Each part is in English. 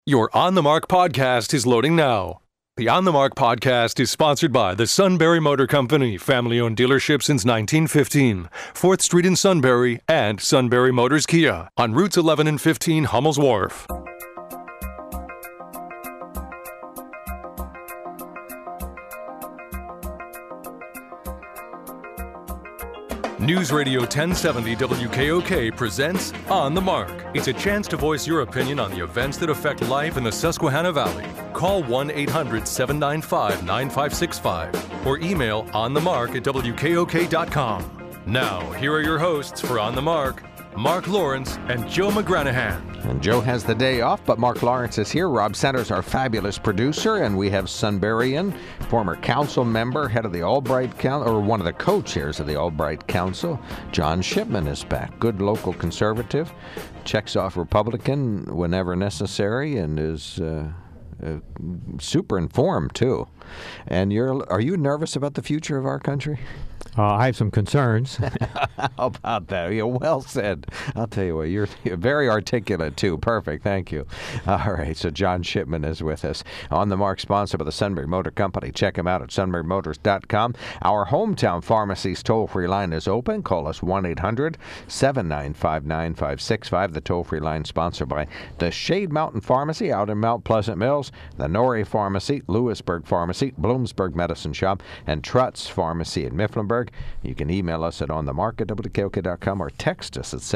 Your On the Mark podcast is loading now. The On the Mark podcast is sponsored by the Sunbury Motor Company, family-owned dealership since 1915, 4th Street in Sunbury, and Sunbury Motors Kia on routes 11 and 15 Hummel's Wharf. News Radio 1070 WKOK presents On the Mark. It's a chance to voice your opinion on the events that affect life in the Susquehanna Valley. Call 1-800-795-9565 or email onthemark@wkok.com. Now, here are your hosts for On the Mark, Mark Lawrence and Joe McGranahan. And Joe has the day off, but Mark Lawrence is here. Rob Centers, our fabulous producer, and we have Sunburyan, former council member, head of the Albright Council, or one of the co-chairs of the Albright Council. John Shipman is back. Good local conservative, checks off Republican whenever necessary, and is super informed too. And are you nervous about the future of our country? I have some concerns. How about that? Yeah, well said. I'll tell you what, you're very articulate, too. Perfect. Thank you. All right, so John Shipman is with us. On the Mark, sponsor by the Sunbury Motor Company. Check him out at sunburymotors.com. Our hometown pharmacy's toll-free line is open. Call us 1-800-795-9565. The toll-free line sponsored by the Shade Mountain Pharmacy out in Mount Pleasant Mills, the Norrie Pharmacy, Lewisburg Pharmacy, Bloomsburg Medicine Shop, and Trutz Pharmacy in Mifflinburg. You can email us at onthemark@wkok.com or text us at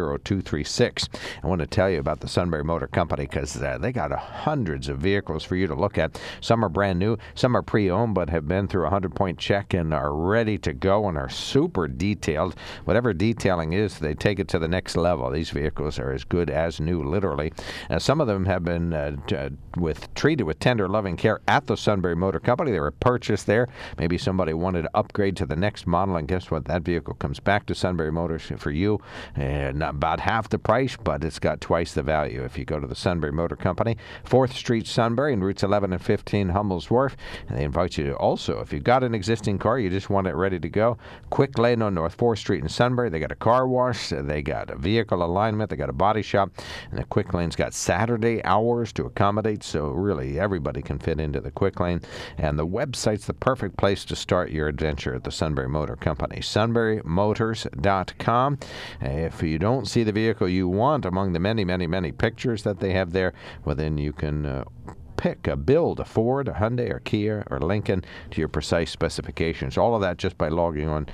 70236. I want to tell you about the Sunbury Motor Company because they got hundreds of vehicles for you to look at. Some are brand new, some are pre-owned but have been through a 100-point check and are ready to go and are super detailed. Whatever detailing is, they take it to the next level. These vehicles are as good as new, literally. Some of them have been treated with tender, loving care at the Sunbury Motor Company. They were purchased there. Maybe somebody wanted to upgrade to the next model, and guess what? That vehicle comes back to Sunbury Motors for you. Not about half the price, but it's got twice the value if you go to the Sunbury Motor Company, 4th Street, Sunbury, and routes 11 and 15 Hummel's Wharf. And they invite you to also, if you've got an existing car, you just want it ready to go, quick lane on North 4th Street in Sunbury. They got a car wash, they got a vehicle alignment, they got a body shop, and the quick lane's got Saturday hours to accommodate, so really everybody can fit into the quick lane. And the website's the perfect place to start your adventure at the Sunbury Motor Company, sunburymotors.com. If you don't see the vehicle you want among the many, many, many pictures that they have there, well, then you can pick a Ford, a Hyundai, or Kia, or Lincoln to your precise specifications. All of that just by logging on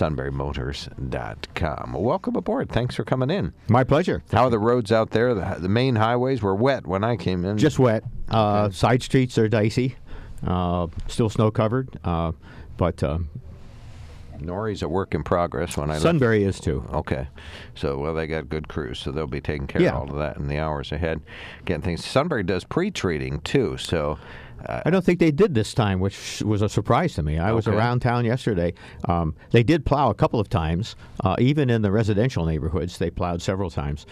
sunburymotors.com. Well, welcome aboard. Thanks for coming in. My pleasure. How are the roads out there? The main highways were wet when I came in. Just wet. Side streets are dicey. Still snow-covered, but Norrie's a work in progress. Sunbury is too. Okay. So, well, they got good crews, so they'll be taking care of all of that in the hours ahead. Getting things. Sunbury does pre-treating, too, so... I don't think they did this time, which was a surprise to me. I was around town yesterday. They did plow a couple of times. Even in the residential neighborhoods, they plowed several times.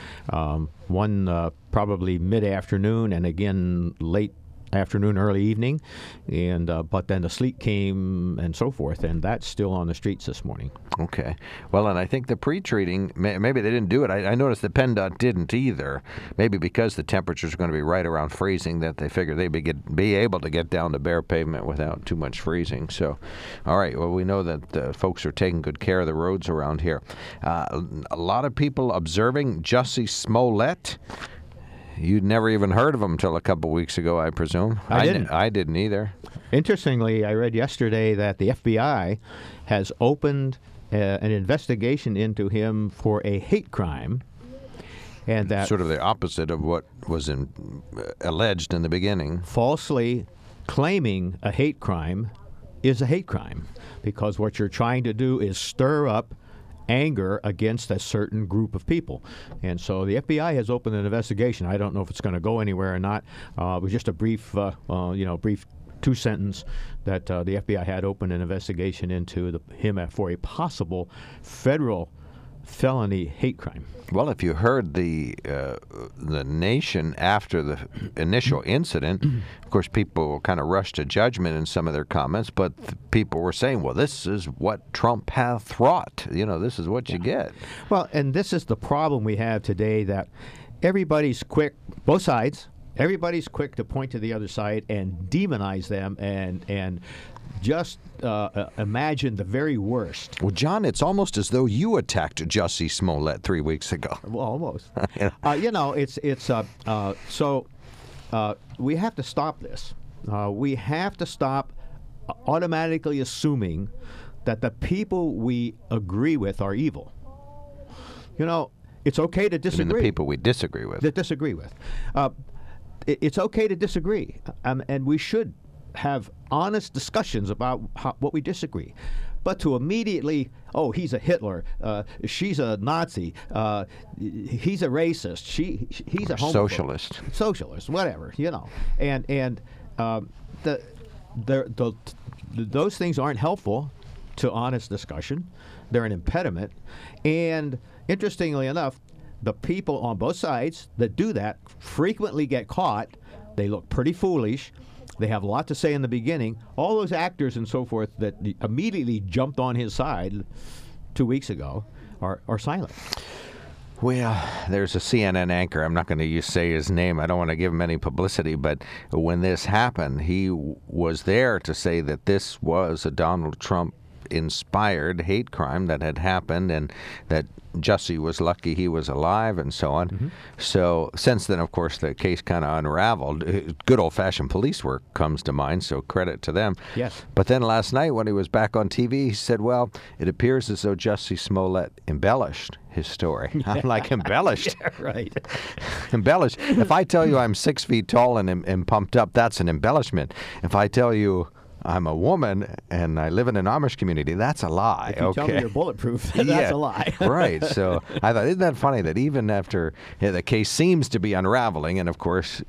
One probably mid-afternoon and again late afternoon, early evening, and but then the sleet came and so forth, and that's still on the streets this morning. Okay. Well, and I think the pre-treating, maybe they didn't do it. I noticed that PennDOT didn't either. Maybe because the temperatures are going to be right around freezing that they figured they'd be able to get down to bare pavement without too much freezing. So, all right. Well, we know that folks are taking good care of the roads around here. A lot of people observing Jussie Smollett. You'd never even heard of him until a couple weeks ago, I presume. I didn't. I didn't either. Interestingly, I read yesterday that the FBI has opened an investigation into him for a hate crime, and that sort of the opposite of what was alleged in the beginning. Falsely claiming a hate crime is a hate crime because what you're trying to do is stir up anger against a certain group of people. And so the FBI has opened an investigation. I don't know if it's going to go anywhere or not. It was just a brief two-sentence that the FBI had opened an investigation into him for a possible federal felony hate crime. Well, if you heard the nation after the initial incident, of course, people kind of rushed to judgment in some of their comments, but people were saying, well, this is what Trump hath wrought. You know, this is what you get. Well, and this is the problem we have today, that everybody's quick, both sides, Everybody's quick to point to the other side and demonize them and just imagine the very worst. Well, John, it's almost as though you attacked Jussie Smollett 3 weeks ago. Well, almost. So we have to stop this. We have to stop automatically assuming that the people we agree with are evil. It's okay to disagree. I mean, the people we disagree with. It's okay to disagree, and we should have honest discussions about what we disagree. But to immediately, he's a Hitler, she's a Nazi, he's a racist, he's a homophobe. Socialist, whatever, and those things aren't helpful to honest discussion. They're an impediment, and interestingly enough, the people on both sides that do that frequently get caught. They look pretty foolish. They have a lot to say in the beginning. All those actors and so forth that immediately jumped on his side 2 weeks ago are silent. Well, there's a CNN anchor. I'm not going to say his name. I don't want to give him any publicity. But when this happened, he was there to say that this was a Donald Trump inspired hate crime that had happened, and that Jussie was lucky he was alive, and so on. Mm-hmm. So since then, of course, the case kind of unraveled. Good old-fashioned police work comes to mind, so credit to them. Yes. But then last night when he was back on TV, he said, well, it appears as though Jussie Smollett embellished his story. I'm like, embellished? Yeah, right. Embellished. If I tell you I'm 6 feet tall and pumped up, that's an embellishment. If I tell you I'm a woman and I live in an Amish community, that's a lie. If you tell me you're bulletproof, that's a lie. Right. So I thought, isn't that funny that even after the case seems to be unraveling, and of course,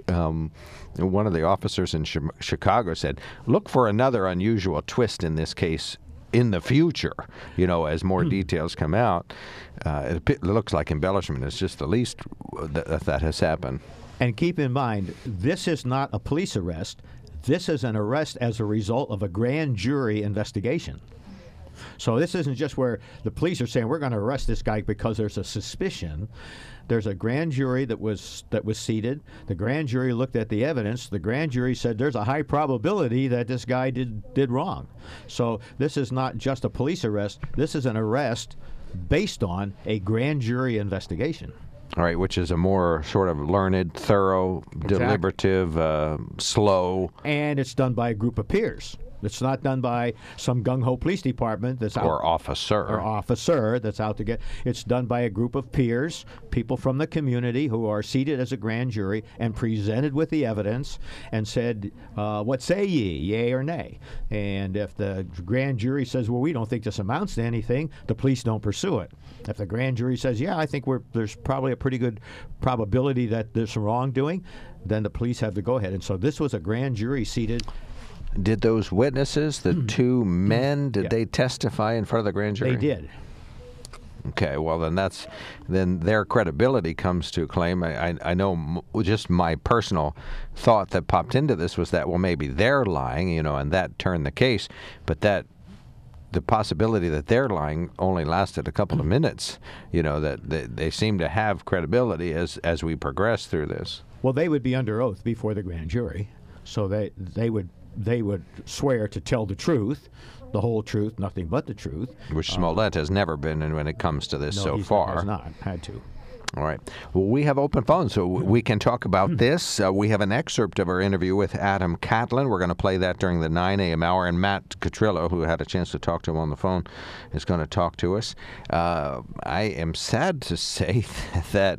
one of the officers in Chicago said, look for another unusual twist in this case in the future, as more details come out. It looks like embellishment is just the least that has happened. And keep in mind, this is not a police arrest. This is an arrest as a result of a grand jury investigation. So this isn't just where the police are saying we're going to arrest this guy because there's a suspicion. There's a grand jury that was seated. The grand jury looked at the evidence. The grand jury said there's a high probability that this guy did wrong. So this is not just a police arrest. This is an arrest based on a grand jury investigation. All right, which is a more sort of learned, thorough, deliberative, slow. And it's done by a group of peers. It's not done by some gung-ho police department that's out, or officer that's out to get. It's done by a group of peers, people from the community who are seated as a grand jury and presented with the evidence and said, what say ye, yea or nay? And if the grand jury says, well, we don't think this amounts to anything, the police don't pursue it. If the grand jury says, yeah, I think there's probably a pretty good probability that there's some wrongdoing, then the police have to go ahead. And so this was a grand jury seated. Did those witnesses, the two men, did they testify in front of the grand jury? They did. Okay, well then their credibility comes to claim. I know just my personal thought that popped into this was that, well, maybe they're lying, and that turned the case, but that the possibility that they're lying only lasted a couple of minutes, that they seem to have credibility as we progress through this. Well, they would be under oath before the grand jury, so they would swear to tell the truth, the whole truth, nothing but the truth. Which Smollett has never been in when it comes to this so far. No, he has not had to. All right. Well, we have open phones, so we can talk about this. We have an excerpt of our interview with Adam Catlin. We're going to play that during the 9 a.m. hour, and Matt Catrillo, who had a chance to talk to him on the phone, is going to talk to us. I am sad to say that...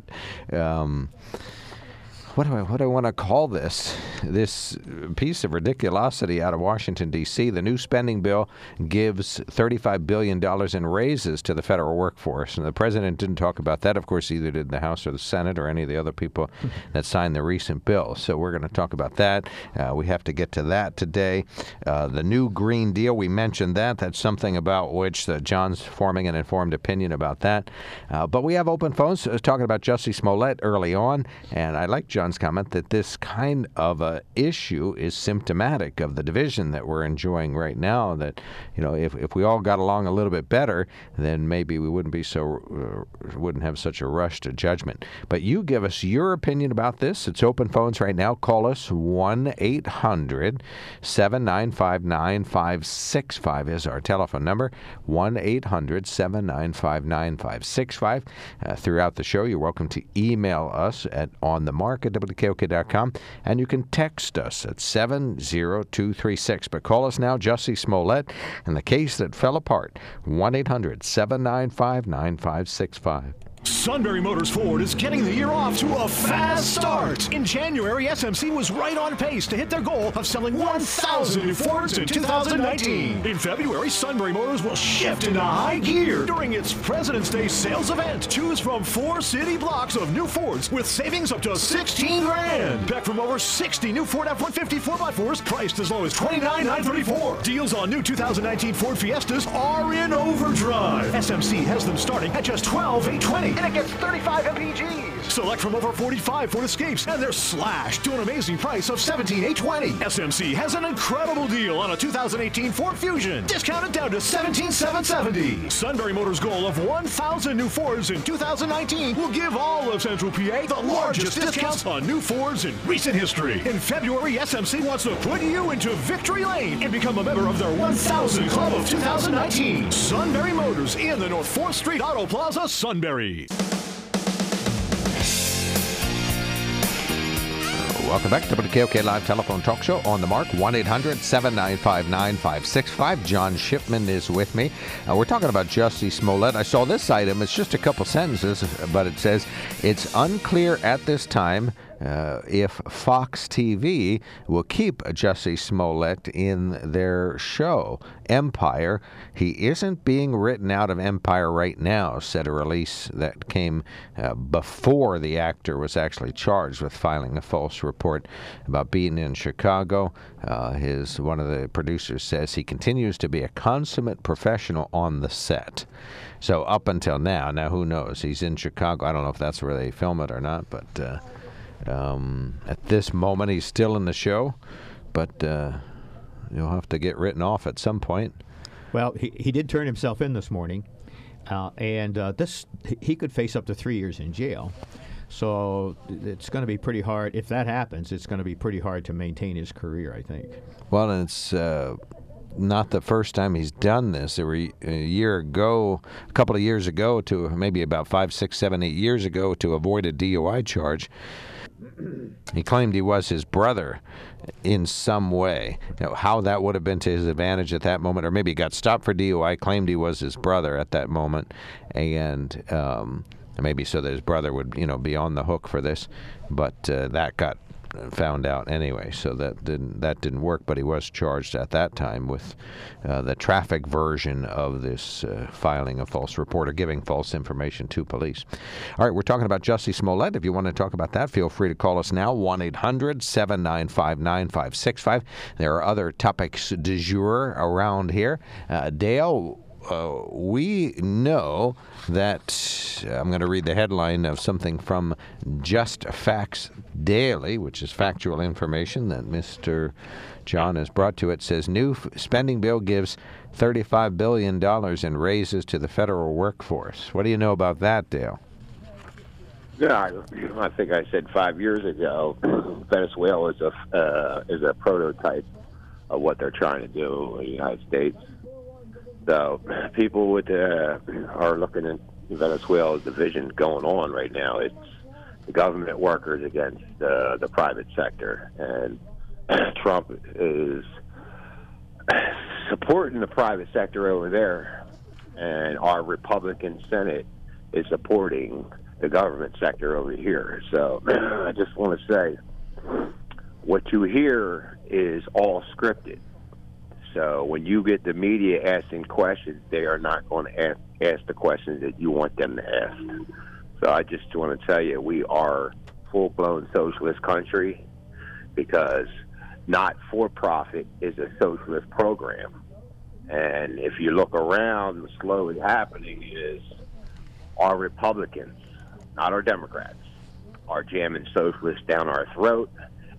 What do I want to call this? This piece of ridiculosity out of Washington, D.C. The new spending bill gives $35 billion in raises to the federal workforce. And the president didn't talk about that. Of course, either did the House or the Senate or any of the other people that signed the recent bill. So we're going to talk about that. We have to get to that today. The new Green Deal, we mentioned that. That's something about which John's forming an informed opinion about that. But we have open phones talking about Jussie Smollett early on. And I like John's comment that this kind of issue is symptomatic of the division that we're enjoying right now. That, if we all got along a little bit better, then maybe we wouldn't have such a rush to judgment. But you give us your opinion about this. It's open phones right now. Call us 1-800-795-9565 is our telephone number. 1-800-795-9565. Throughout the show, you're welcome to email us at onthemark@wkok.com, and you can text us at 70236. But call us now, Jussie Smollett, and the case that fell apart. 1-800-795-9565. Sunbury Motors Ford is getting the year off to a fast start. In January, SMC was right on pace to hit their goal of selling 1,000 new Fords in 2019. In February, Sunbury Motors will shift into high gear during its President's Day sales event. Choose from 4 city blocks of new Fords with savings up to $16,000. Back from over 60 new Ford F-150 4x4s priced as low as $29,934. Deals on new 2019 Ford Fiestas are in overdrive. SMC has them starting at just $12,820. And it gets 35 MPGs. Select from over 45 Ford Escapes, and they're slashed to an amazing price of $17,820. SMC has an incredible deal on a 2018 Ford Fusion, discounted down to $17,770. Sunbury Motors' goal of 1,000 new Fords in 2019 will give all of Central PA the largest discounts on new Fords in recent history. In February, SMC wants to put you into victory lane and become a member of their 1,000 Club of 2019. Sunbury Motors in the North 4th Street Auto Plaza, Sunbury. Welcome back to the WKOK Live Telephone Talk Show on the Mark. 1-800-795-9565. John Shipman is with me. We're talking about Jussie Smollett. I saw this item. It's just a couple sentences, but it says, it's unclear at this time if Fox TV will keep Jussie Smollett in their show, Empire. He isn't being written out of Empire right now, said a release that came before the actor was actually charged with filing a false report about being in Chicago. One of the producers says he continues to be a consummate professional on the set. So up until now, who knows? He's in Chicago. I don't know if that's where they film it or not, but at this moment, he's still in the show, but you'll have to get written off at some point. Well, he did turn himself in this morning, and he could face up to 3 years in jail. So it's going to be pretty hard. If that happens, it's going to be pretty hard to maintain his career, I think. Well, and it's not the first time he's done this. There were a couple of years ago, to maybe about 5, 6, 7, 8 years ago, to avoid a DUI charge. He claimed he was his brother in some way. How that would have been to his advantage at that moment, or maybe he got stopped for DUI, claimed he was his brother at that moment, and maybe so that his brother would, be on the hook for this. But that got found out anyway, so that didn't work. But he was charged at that time with the traffic version of this filing a false report or giving false information to police. All right, we're talking about Jussie Smollett. If you want to talk about that, feel free to call us now, 1-800-795-9565. There are other topics du jour around here. Dale, we know that I'm going to read the headline of something from Just Facts Daily, which is factual information that Mr. John has brought to it. Says new spending bill gives $35 billion in raises to the federal workforce. What do you know about that, Dale? Yeah, I think I said 5 years ago, Venezuela is a prototype of what they're trying to do in the United States. So people are looking at Venezuela's division going on right now. It's the government workers against the private sector, and Trump is supporting the private sector over there, and our Republican Senate is supporting the government sector over here. So I just want to say, what you hear is all scripted. So when you get the media asking questions, they are not going to ask the questions that you want them to ask. So I just want to tell you, we are full-blown socialist country, because not-for-profit is a socialist program. And if you look around, what's slowly happening is our Republicans, not our Democrats, are jamming socialists down our throat,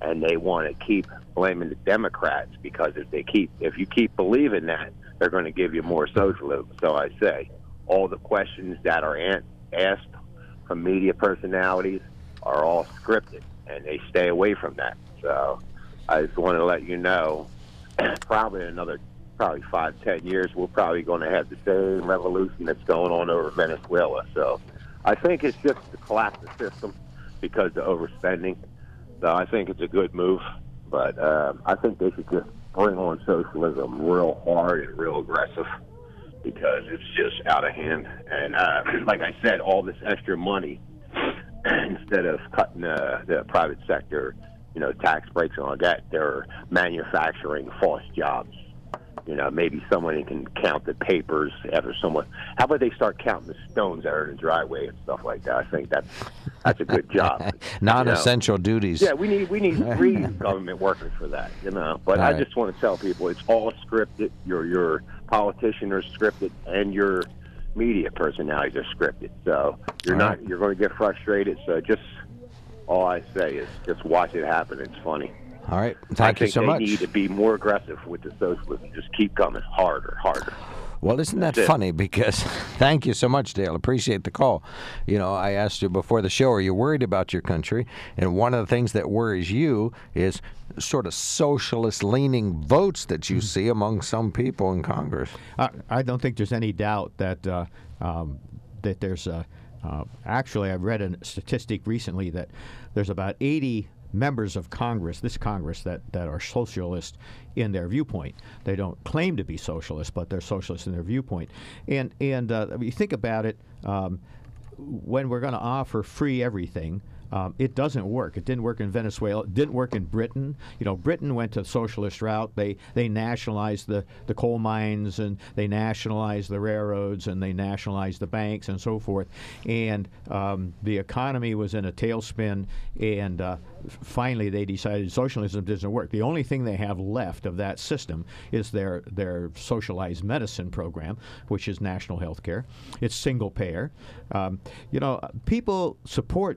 and they want to keep blaming the Democrats because if you keep believing that, they're going to give you more socialism. So I say all the questions that are asked from media personalities are all scripted, and they stay away from that. So I just want to let you know, probably in another 5-10 years, we're probably going to have the same revolution that's going on over Venezuela. So I think it's just to collapse the system because of overspending. So I think it's a good move, but I think they should just bring on socialism real hard and real aggressive because it's just out of hand. And like I said, all this extra money, instead of cutting the private sector, tax breaks and all that, they're manufacturing false jobs. Maybe someone can count the papers after someone. How about they start counting the stones that are in the driveway and stuff like that? I think that's a good job. Non-essential duties. Yeah, we need government workers for that. But I just want to tell people it's all scripted. Your politicians are scripted, and your media personalities are scripted. So you're going to get frustrated. So just all I say is just watch it happen. It's funny. All right. Thank you so much. I think they need to be more aggressive with the socialism. Just keep coming harder. Well, isn't that funny? Because thank you so much, Dale. Appreciate the call. I asked you before the show, are you worried about your country? And one of the things that worries you is sort of socialist-leaning votes that you see among some people in Congress. I don't think there's any doubt that that there's actually, I read a statistic recently that there's about 80 members of Congress, that are socialist in their viewpoint. They don't claim to be socialist, but they're socialist in their viewpoint. And you think about it, when we're going to offer free everything, it doesn't work. It didn't work in Venezuela. It didn't work in Britain. Britain went to the socialist route. They nationalized the coal mines, and they nationalized the railroads, and they nationalized the banks and so forth. And the economy was in a tailspin, and finally they decided socialism doesn't work. The only thing they have left of that system is their socialized medicine program, which is national health care. It's single payer. People support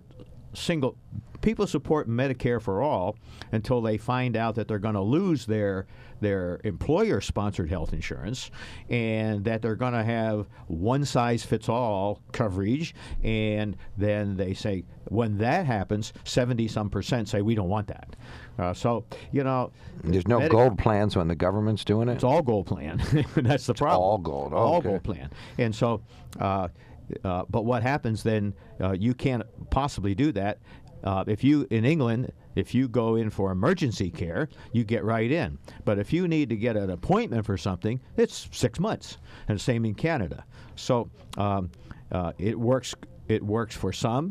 Medicare for all until they find out that they're going to lose their employer-sponsored health insurance, and that they're going to have one-size-fits-all coverage. And then they say, when that happens, 70-some% say we don't want that. There's no gold plans when the government's doing it. It's all gold plan. That's the problem. All gold. Okay. All gold plan. And so. But what happens then, you can't possibly do that. In England, if you go in for emergency care, you get right in. But if you need to get an appointment for something, it's 6 months. And the same in Canada. So it works for some.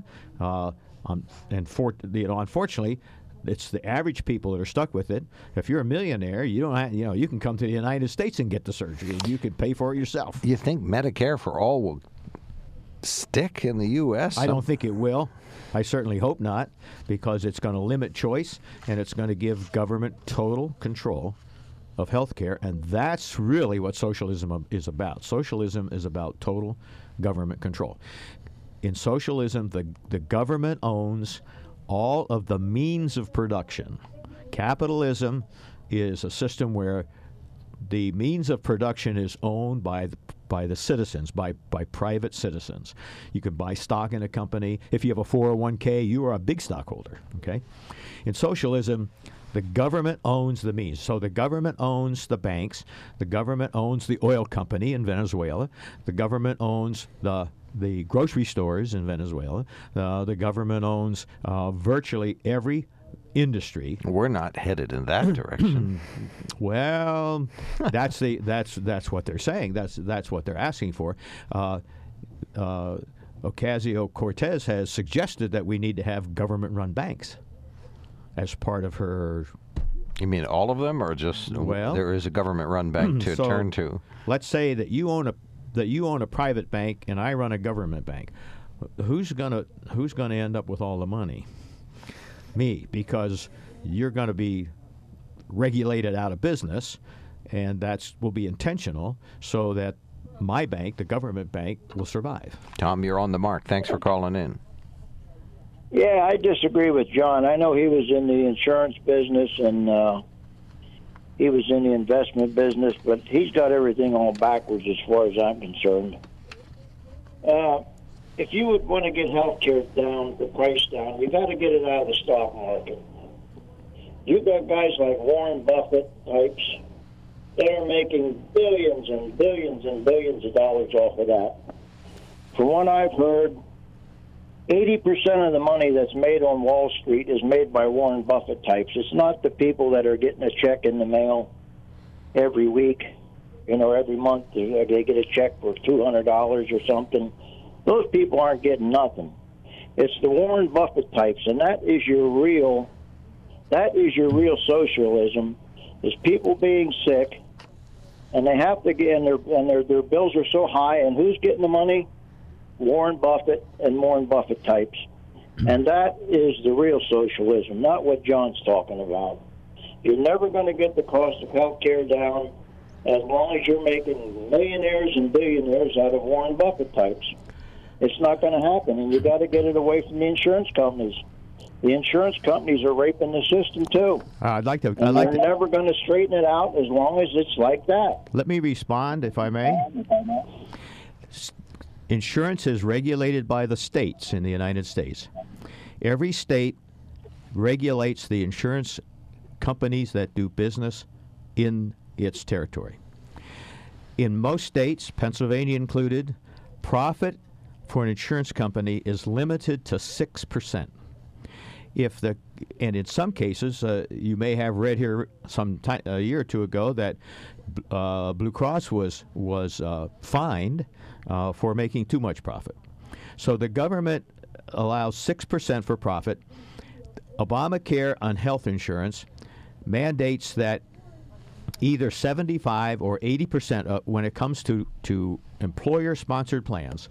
Unfortunately, it's the average people that are stuck with it. If you're a millionaire, you can come to the United States and get the surgery. You can pay for it yourself. You think Medicare for all will stick in the U.S.? I don't think it will. I certainly hope not, because it's going to limit choice, and it's going to give government total control of health care, and that's really what socialism is about. Socialism is about total government control. In socialism, the government owns all of the means of production. Capitalism is a system where the means of production is owned by the citizens, by private citizens. You can buy stock in a company. If you have a 401k, you are a big stockholder. Okay? In socialism, the government owns the means. So the government owns the banks. The government owns the oil company in Venezuela. The government owns the grocery stores in Venezuela. The government owns virtually every industry. We're not headed in that direction. Well, that's what they're saying. That's what they're asking for. Ocasio-Cortez has suggested that we need to have government-run banks as part of her. You mean all of them, or just there is a government-run bank to turn to? Let's say that you own a private bank and I run a government bank. Who's gonna end up with all the money? Me, because you're going to be regulated out of business, and will be intentional so that my bank, the government bank, will survive. Tom, you're on the mark. Thanks for calling in. Yeah, I disagree with John. I know he was in the insurance business and he was in the investment business, but he's got everything all backwards as far as I'm concerned. If you would want to get health care down, the price down, you got to get it out of the stock market. You've got guys like Warren Buffett types that are making billions and billions and billions of dollars off of that. From what I've heard, 80% of the money that's made on Wall Street is made by Warren Buffett types. It's not the people that are getting a check in the mail every week, every month. They get a check for $200 or something. Those people aren't getting nothing. It's the Warren Buffett types, and that is your real socialism. Is people being sick, and they have to get, and their bills are so high, and who's getting the money? Warren Buffett and Warren Buffett types. And that is the real socialism, not what John's talking about. You're never going to get the cost of health care down as long as you're making millionaires and billionaires out of Warren Buffett types. It's not going to happen, and you got to get it away from the insurance companies. The insurance companies are raping the system too. They're never going to straighten it out as long as it's like that. Let me respond, if I may. Insurance is regulated by the states in the United States. Every state regulates the insurance companies that do business in its territory. In most states, Pennsylvania included, profit for an insurance company is limited to 6%. And in some cases, you may have read here a year or two ago that Blue Cross was fined for making too much profit. So the government allows 6% for profit. Obamacare on health insurance mandates that either 75 or 80% when it comes to employer-sponsored plans,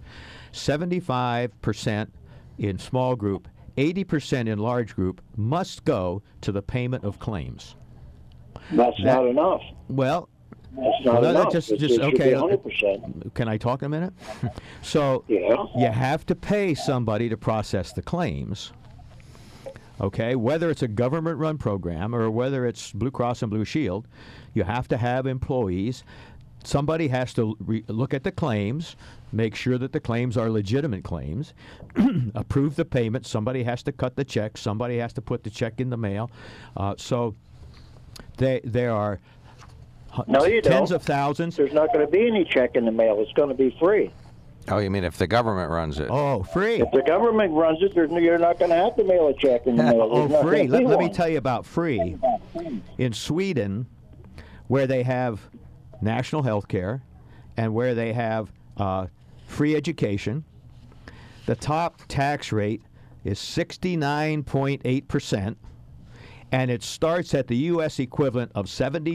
75% in small group, 80% in large group must go to the payment of claims. That's not enough. Well, that's not enough. Just okay. 100%. Can I talk a minute? So yeah. You have to pay somebody to process the claims. Okay, whether it's a government-run program or whether it's Blue Cross and Blue Shield, you have to have employees. Somebody has to look at the claims, make sure that the claims are legitimate claims, approve the payment. Somebody has to cut the check. Somebody has to put the check in the mail. So there are tens of thousands. There's not going to be any check in the mail. It's going to be free. Oh, you mean if the government runs it? Oh, free. If the government runs it, you're not going to have to mail a check in the mail. Oh, free. Let me tell you about free. In Sweden, where they have national health care and where they have free education, the top tax rate is 69.8%, and it starts at the U.S. equivalent of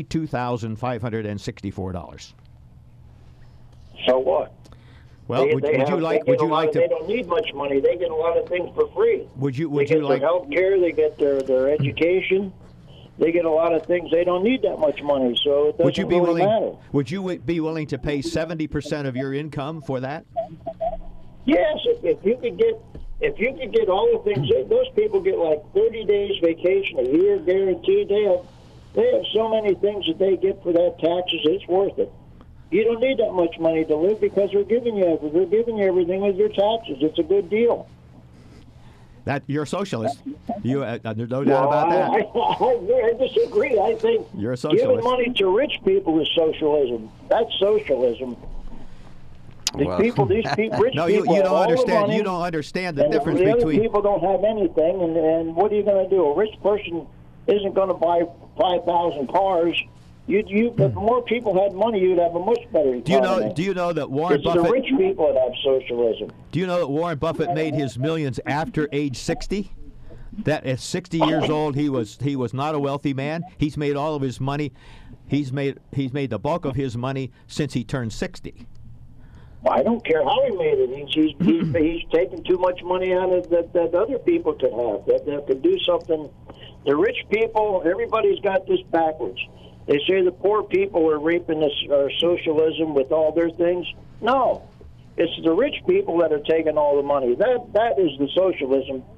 $72,564. So what? Well, would you like to? They don't need much money. They get a lot of things for free. Would you get their health care? They get their education. They get a lot of things. They don't need that much money, so it doesn't really matter. Would you be willing to pay 70% of your income for that? Yes, if you could get all the things. Those people get like 30 days vacation a year guaranteed. They have so many things that they get for that taxes. It's worth it. You don't need that much money to live because they're giving you everything with your taxes. It's a good deal. That you're a socialist. There's no doubt about that. I disagree. I think you're a socialist. Giving money to rich people is socialism. That's socialism. These rich people. No, you don't understand. You don't understand the difference between. Other people don't have anything, and what are you going to do? A rich person isn't going to buy 5,000 cars. If more people had money, you'd have a much better economy. Do you know that Warren Buffett? It's the rich people that have socialism. Do you know that Warren Buffett made his millions after age 60? That at 60 years old, he was not a wealthy man. He's made all of his money. He's made the bulk of his money since he turned 60. I don't care how he made it. He's taking too much money out of that other people could have. That could do something. The rich people, everybody's got this backwards. They say the poor people are raping our socialism with all their things. No, it's the rich people that are taking all the money. That is the socialism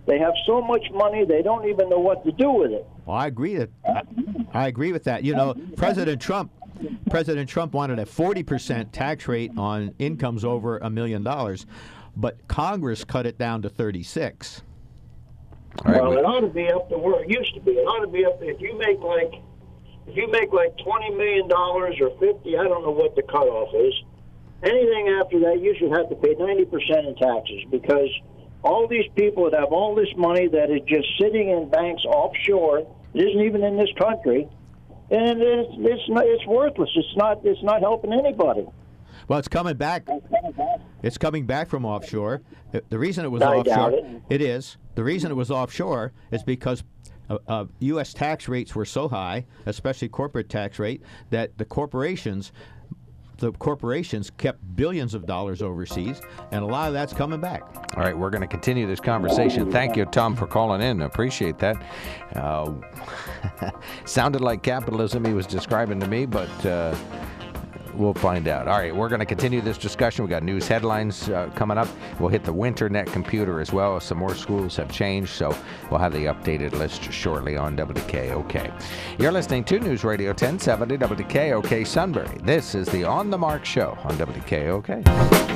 They have so much money they don't even know what to do with it. Well, I agree with that. You know, President Trump wanted a 40% tax rate on incomes over $1 million, but Congress cut it down to 36%. Well, it ought to be up to where it used to be. It ought to be up if you make like $20 million or 50. I don't know what the cutoff is. Anything after that, you should have to pay 90% in taxes, because all these people that have all this money that is just sitting in banks offshore, it isn't even in this country, and it's worthless. It's not helping anybody. Well, it's coming back. It's coming back from offshore. The reason it was offshore, it is. The reason it was offshore is because U.S. tax rates were so high, especially corporate tax rate, that the corporations kept billions of dollars overseas, and a lot of that's coming back. All right, we're going to continue this conversation. Thank you, Tom, for calling in. Appreciate that. Sounded like capitalism he was describing to me, but we'll find out. All right, we're going to continue this discussion. We got news headlines coming up. We'll hit the WinterNet computer as well. Some more schools have changed, so we'll have the updated list shortly on WKOK. You're listening to News Radio 1070 WKOK Sunbury. This is the On the Mark Show on WKOK.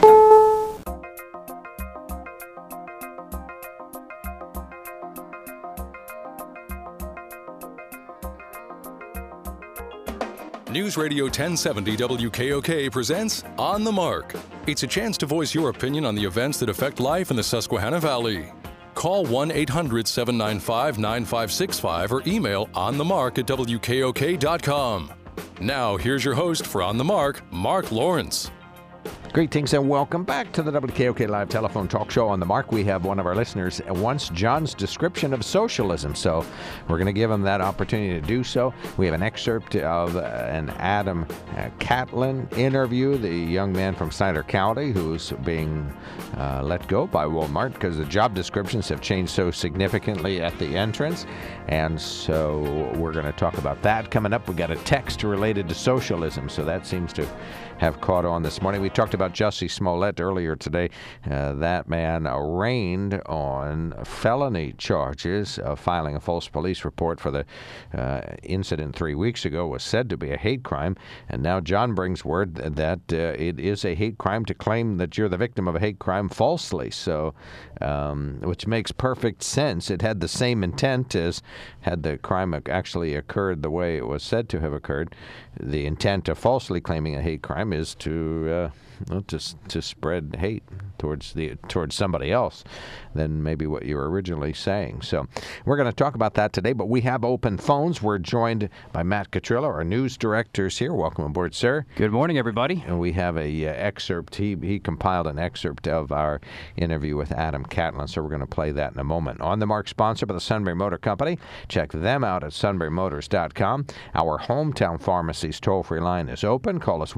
News Radio 1070 WKOK presents On the Mark. It's a chance to voice your opinion on the events that affect life in the Susquehanna Valley. Call 1-800-795-9565 or email onthemark@wkok.com. Now, here's your host for On the Mark, Mark Lawrence. Greetings and welcome back to the WKOK Live Telephone Talk Show. On the Mark, we have one of our listeners wants John's description of socialism, so we're going to give him that opportunity to do so. We have an excerpt of an Adam Catlin interview, the young man from Snyder County who's being let go by Walmart because the job descriptions have changed so significantly at the entrance, and so we're going to talk about that coming up. We got a text related to socialism, so that seems to have caught on this morning. We talked about Jussie Smollett earlier today. That man arraigned on felony charges of filing a false police report for the incident 3 weeks ago. Was said to be a hate crime, and now John brings word that it is a hate crime to claim that you're the victim of a hate crime falsely, so which makes perfect sense. It had the same intent as had the crime actually occurred the way it was said to have occurred. The intent of falsely claiming a hate crime is to spread hate towards somebody else than maybe what you were originally saying. So we're going to talk about that today, but we have open phones. We're joined by Matt Catrillo, our news director's here. Welcome aboard, sir. Good morning, everybody. And we have a excerpt. He compiled an excerpt of our interview with Adam Catlin, so we're going to play that in a moment. On the Mark, sponsored by the Sunbury Motor Company. Check them out at sunburymotors.com. Our hometown pharmacy's toll-free line is open. Call us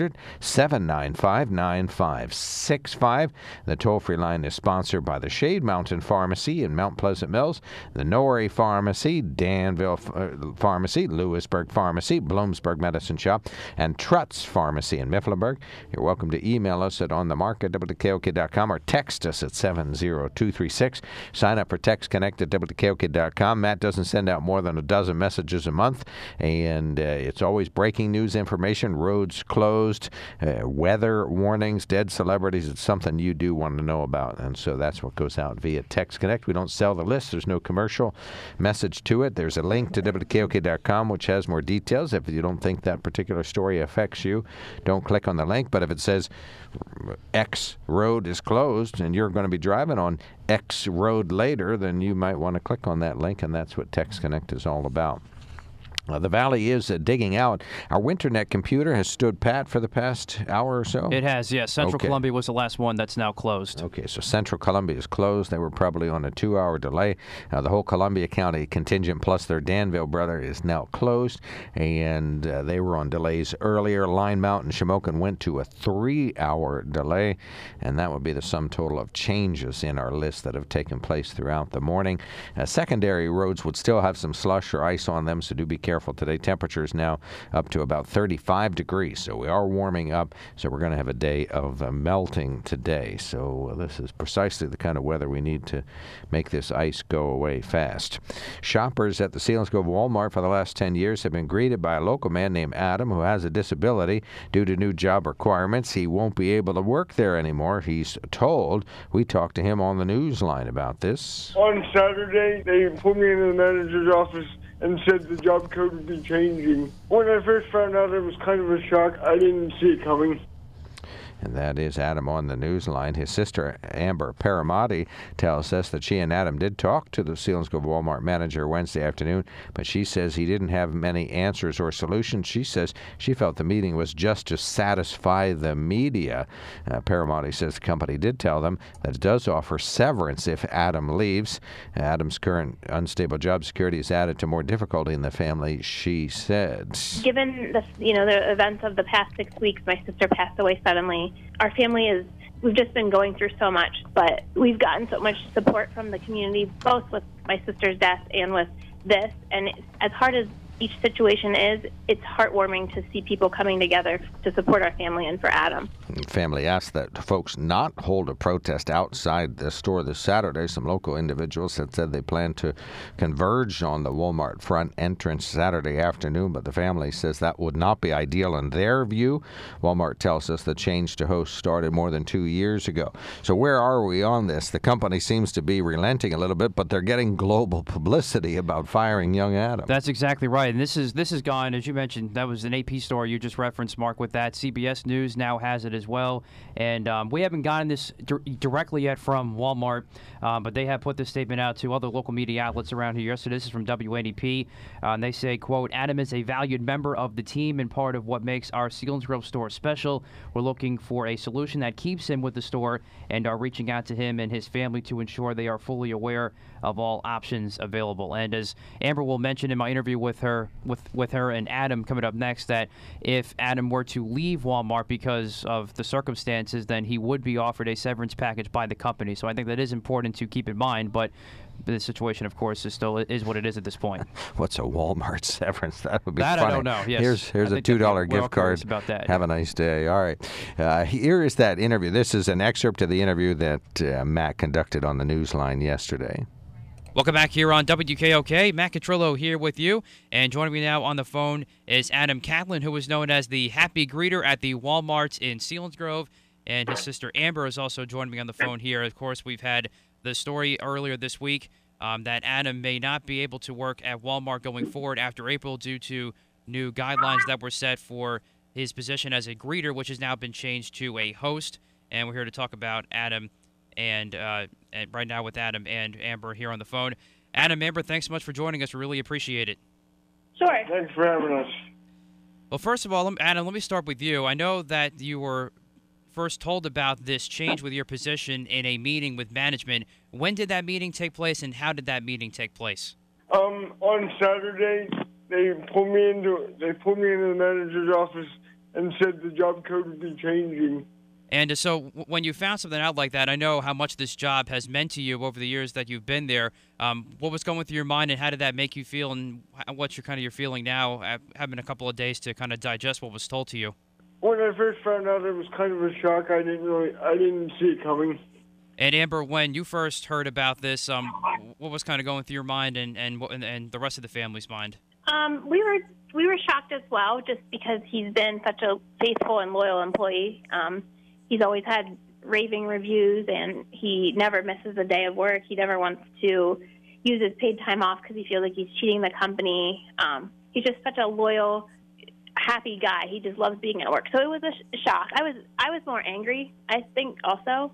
1-800-795-9565. The toll-free line is sponsored by the Shade Mountain Pharmacy in Mount Pleasant Mills, the Norrie Pharmacy, Danville Pharmacy, Lewisburg Pharmacy, Bloomsburg Medicine Shop, and Trutz Pharmacy in Mifflinburg. You're welcome to email us at onthemark@wkok.com or text us at 70236. Sign up for Text Connect at wkok.com. Matt doesn't send out more than a dozen messages a month, and it's always breaking news information, roads closed, weather warnings, dead celebrities. It's something you do want to know about, and so that's what goes out via Text Connect. We don't sell the list. There's no commercial message to it. There's a link to wkok.com which has more details. If you don't think that particular story affects you, don't click on the link. But if it says X road is closed and you're going to be driving on X road later, then you might want to click on that link, and that's what Text Connect is all about. The Valley is digging out. Our WinterNet computer has stood pat for the past hour or so? It has, yes. Central Columbia was the last one that's now closed. Okay, so Central Columbia is closed. They were probably on a 2-hour delay. The whole Columbia County contingent plus their Danville brother is now closed, and they were on delays earlier. Line Mountain, Shamokin went to a 3-hour delay, and that would be the sum total of changes in our list that have taken place throughout the morning. Secondary roads would still have some slush or ice on them, so do be careful careful today. Temperatures now up to about 35 degrees, so we are warming up. So we're going to have a day of melting today. So this is precisely the kind of weather we need to make this ice go away fast. Shoppers at the Selinsgrove Walmart for the last 10 years have been greeted by a local man named Adam who has a disability. Due to new job requirements, he won't be able to work there anymore, he's told. We talked to him on the news line about this. On Saturday, they put me in the manager's office and said the job code would be changing. When I first found out, it was kind of a shock. I didn't see it coming. And that is Adam on the news line. His sister, Amber Paramati, tells us that she and Adam did talk to the Selinsgrove Walmart manager Wednesday afternoon, but she says he didn't have many answers or solutions. She says she felt the meeting was just to satisfy the media. Paramati says the company did tell them that it does offer severance if Adam leaves. Adam's current unstable job security has added to more difficulty in the family, she said. Given the events of the past 6 weeks, my sister passed away suddenly. Our family we've just been going through so much, but we've gotten so much support from the community, both with my sister's death and with this. And as hard as each situation is, it's heartwarming to see people coming together to support our family and for Adam. Family asked that folks not hold a protest outside the store this Saturday. Some local individuals had said they plan to converge on the Walmart front entrance Saturday afternoon, but the family says that would not be ideal in their view. Walmart tells us the change to host started more than 2 years ago. So where are we on this? The company seems to be relenting a little bit, but they're getting global publicity about firing young Adam. That's exactly right. And this is gone, as you mentioned, that was an AP story you just referenced, Mark, with that. CBS News now has it as well. And we haven't gotten this directly yet from Walmart, but they have put this statement out to other local media outlets around here yesterday. This is from WNEP. And they say, quote, Adam is a valued member of the team and part of what makes our Selinsgrove store special. We're looking for a solution that keeps him with the store and are reaching out to him and his family to ensure they are fully aware of all options available. And as Amber will mention in my interview with her and Adam coming up next, that if Adam were to leave Walmart because of the circumstances, then he would be offered a severance package by the company. So I think that is important to keep in mind, but the situation, of course, is what it is at this point. What's a Walmart severance? That would be that funny. I don't know. Yes. Here's a $2 gift card. About that. Have a nice day. All right. Here is that interview. This is an excerpt of the interview that Matt conducted on the Newsline yesterday. Welcome back here on WKOK. Matt Catrillo here with you. And joining me now on the phone is Adam Catlin, who is known as the Happy Greeter at the Walmart in Selinsgrove. And his sister Amber is also joining me on the phone here. Of course, we've had the story earlier this week that Adam may not be able to work at Walmart going forward after April due to new guidelines that were set for his position as a greeter, which has now been changed to a host. And we're here to talk about Adam and right now with Adam and Amber here on the phone. Adam, Amber, thanks so much for joining us. We really appreciate it. Sure. Thanks for having us. Well, first of all, Adam, let me start with you. I know that you were first told about this change with your position in a meeting with management. When did that meeting take place, and how did that meeting take place? On Saturday, they put me in the manager's office and said the job code would be changing. And so when you found something out like that, I know how much this job has meant to you over the years that you've been there. What was going through your mind, and how did that make you feel, and what's your feeling now, having a couple of days to kind of digest what was told to you? When I first found out, it was kind of a shock. I didn't see it coming. And Amber, when you first heard about this, what was kind of going through your mind and the rest of the family's mind? We were shocked as well, just because he's been such a faithful and loyal employee. He's always had raving reviews, and he never misses a day of work. He never wants to use his paid time off because he feels like he's cheating the company. He's just such a loyal, happy guy. He just loves being at work. So it was a shock. I was more angry, I think, also,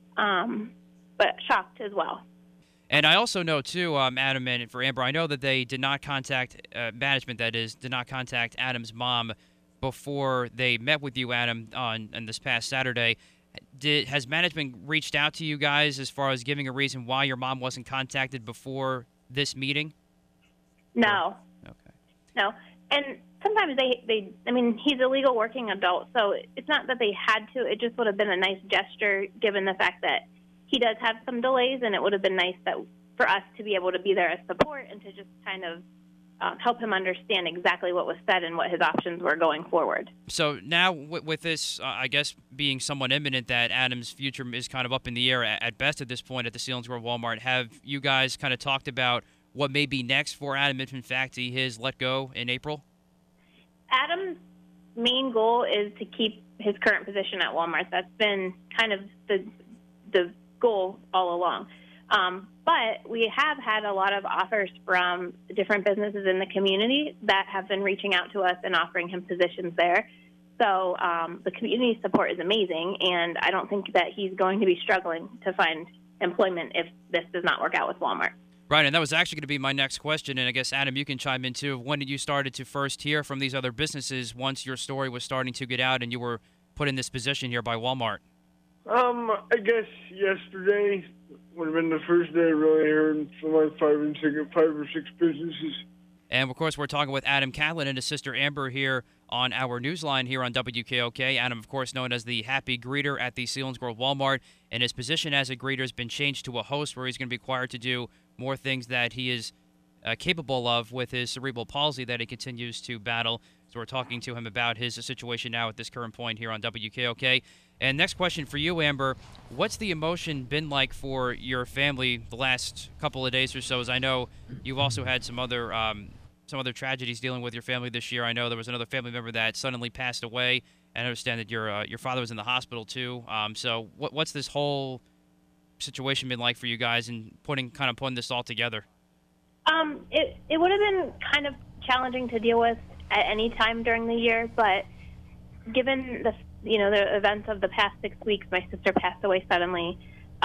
but shocked as well. And I also know, too, Adam, and for Amber, I know that they did not contact management, that is, did not contact Adam's mom before they met with you, Adam, on this past Saturday. Has management reached out to you guys as far as giving a reason why your mom wasn't contacted before this meeting? No. Okay. No. And sometimes he's a legal working adult, so it's not that they had to. It just would have been a nice gesture given the fact that he does have some delays, and it would have been nice for us to be able to be there as support and to just kind of help him understand exactly what was said and what his options were going forward. So now with this, I guess, being somewhat imminent that Adam's future is kind of up in the air at best at this point at the Selinsgrove Walmart, have you guys kind of talked about what may be next for Adam if, in fact, he is let go in April? Adam's main goal is to keep his current position at Walmart. That's been kind of the goal all along. But we have had a lot of offers from different businesses in the community that have been reaching out to us and offering him positions there. So the community support is amazing, and I don't think that he's going to be struggling to find employment if this does not work out with Walmart. Right, and that was actually going to be my next question, and I guess, Adam, you can chime in, too. When did you started to first hear from these other businesses once your story was starting to get out and you were put in this position here by Walmart? I guess yesterday would have been the first day I really heard from like five or six businesses. And, of course, we're talking with Adam Catlin and his sister Amber here on our newsline here on WKOK. Adam, of course, known as the happy greeter at the Selinsgrove Walmart, and his position as a greeter has been changed to a host where he's going to be required to do more things that he is capable of with his cerebral palsy that he continues to battle. So we're talking to him about his situation now at this current point here on WKOK. And next question for you, Amber. What's the emotion been like for your family the last couple of days or so? As I know you've also had some other tragedies dealing with your family this year. I know there was another family member that suddenly passed away. And I understand that your father was in the hospital too. So what's this whole situation been like for you guys and putting this all together? It would have been kind of challenging to deal with at any time during the year, but given the events of the past 6 weeks, my sister passed away suddenly.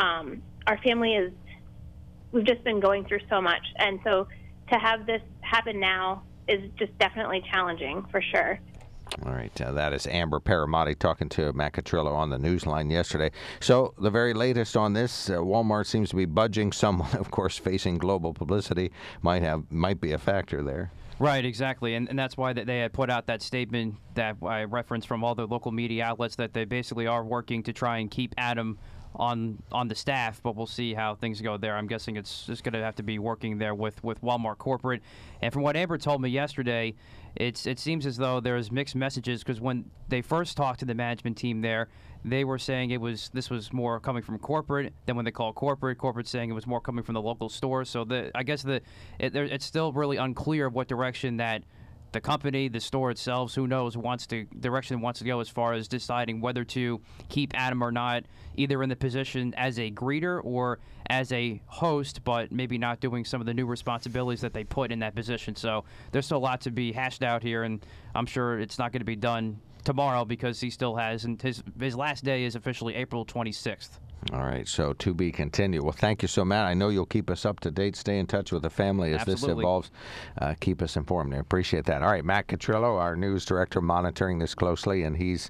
Our family we've just been going through so much, and so to have this happen now is just definitely challenging for sure. All right, that is Amber Paramati talking to Matt Catrillo on the Newsline yesterday. So the very latest on this, Walmart seems to be budging somewhat. Of course, facing global publicity might be a factor there. Right, exactly, and that's why they had put out that statement that I referenced from all the local media outlets that they basically are working to try and keep Adam on the staff, but we'll see how things go there. I'm guessing it's just going to have to be working there with Walmart corporate. And from what Amber told me yesterday, it seems as though there's mixed messages, because when they first talked to the management team there, they were saying this was more coming from corporate. Then when they call corporate saying it was more coming from the local stores. So I guess it's still really unclear what direction that the company, the store itself, who knows, direction it wants to go as far as deciding whether to keep Adam or not, either in the position as a greeter or as a host, but maybe not doing some of the new responsibilities that they put in that position. So there's still a lot to be hashed out here, and I'm sure it's not going to be done tomorrow because he still has, and his last day is officially April 26th. All right, so to be continued. Well, thank you so much. I know you'll keep us up to date. Stay in touch with the family as Absolutely. This evolves. Keep us informed. I appreciate that. All right, Matt Catrillo, our news director, monitoring this closely, and he's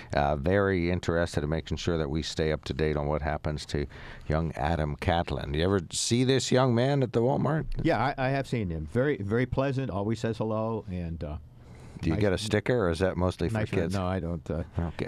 very interested in making sure that we stay up to date on what happens to young Adam Catlin. Do you ever see this young man at the Walmart? Yeah, I have seen him. Very, very pleasant. Always says hello, and do you get a sticker, or is that mostly for kids? No, I don't. Okay.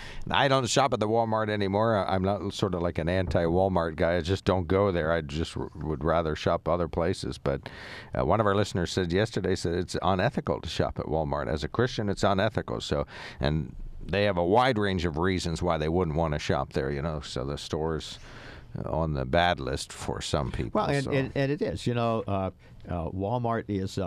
I don't shop at the Walmart anymore. I'm not sort of like an anti-Walmart guy. I just don't go there. I just would rather shop other places. But one of our listeners said yesterday it's unethical to shop at Walmart. As a Christian, it's unethical. So, and they have a wide range of reasons why they wouldn't want to shop there, So the store's on the bad list for some people. Well, and it is. Walmart is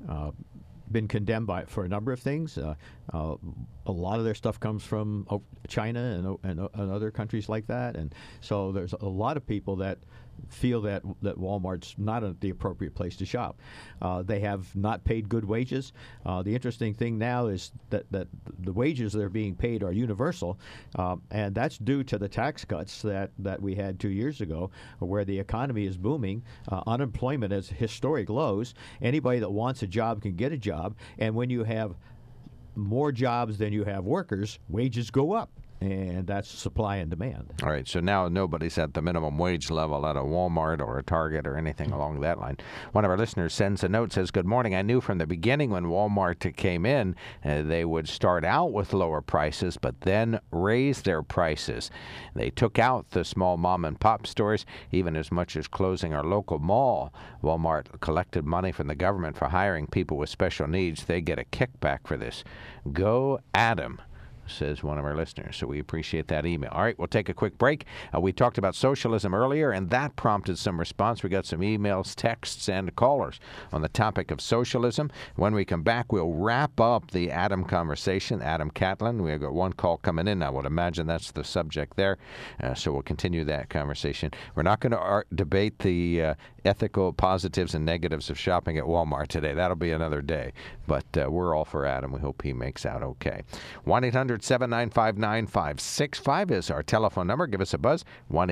been condemned for a number of things. A lot of their stuff comes from China and other countries like that, and so there's a lot of people that feel that Walmart's not the appropriate place to shop. They have not paid good wages. The interesting thing now is that the wages that are being paid are universal, and that's due to the tax cuts that we had 2 years ago, where the economy is booming. Unemployment is historic lows. Anybody that wants a job can get a job, and when you have more jobs than you have workers, wages go up. And that's supply and demand. All right, so now nobody's at the minimum wage level at a Walmart or a Target or anything along that line. One of our listeners sends a note, says, "Good morning. I knew from the beginning when Walmart came in, they would start out with lower prices, but then raise their prices. They took out the small mom and pop stores, even as much as closing our local mall. Walmart collected money from the government for hiring people with special needs. They get a kickback for this. Go Adam," says one of our listeners. So we appreciate that email. All right, we'll take a quick break. We talked about socialism earlier, and that prompted some response. We got some emails, texts, and callers on the topic of socialism. When we come back, we'll wrap up the Adam conversation. Adam Catlin, we've got one call coming in. I would imagine that's the subject there. So we'll continue that conversation. We're not going to debate the ethical positives and negatives of shopping at Walmart today. That'll be another day. But we're all for Adam. We hope he makes out okay. 1-800-795-9565 is our telephone number. Give us a buzz.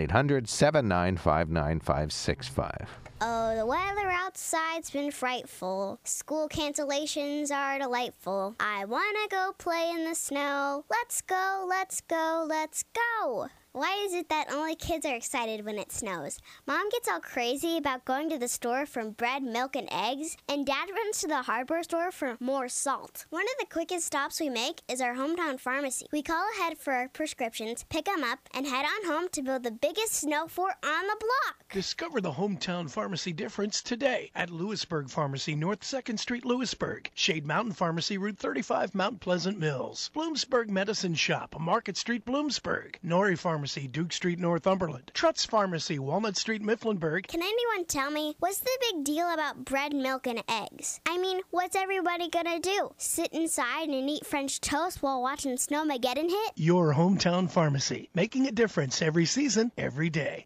1-800-795-9565. Oh, the weather outside's been frightful. School cancellations are delightful. I wanna go play in the snow. Let's go, let's go, let's go. Why is it that only kids are excited when it snows? Mom gets all crazy about going to the store for bread, milk, and eggs, and Dad runs to the hardware store for more salt. One of the quickest stops we make is our hometown pharmacy. We call ahead for our prescriptions, pick them up, and head on home to build the biggest snow fort on the block. Discover the hometown pharmacy difference today at Lewisburg Pharmacy, North 2nd Street, Lewisburg. Shade Mountain Pharmacy, Route 35, Mount Pleasant Mills. Bloomsburg Medicine Shop, Market Street, Bloomsburg. Norrie Pharmacy, Duke Street, Northumberland. Trutz Pharmacy, Walnut Street, Mifflinburg. Can anyone tell me, what's the big deal about bread, milk, and eggs? I mean, what's everybody gonna do? Sit inside and eat French toast while watching Snowmageddon hit? Your hometown pharmacy, making a difference every season, every day.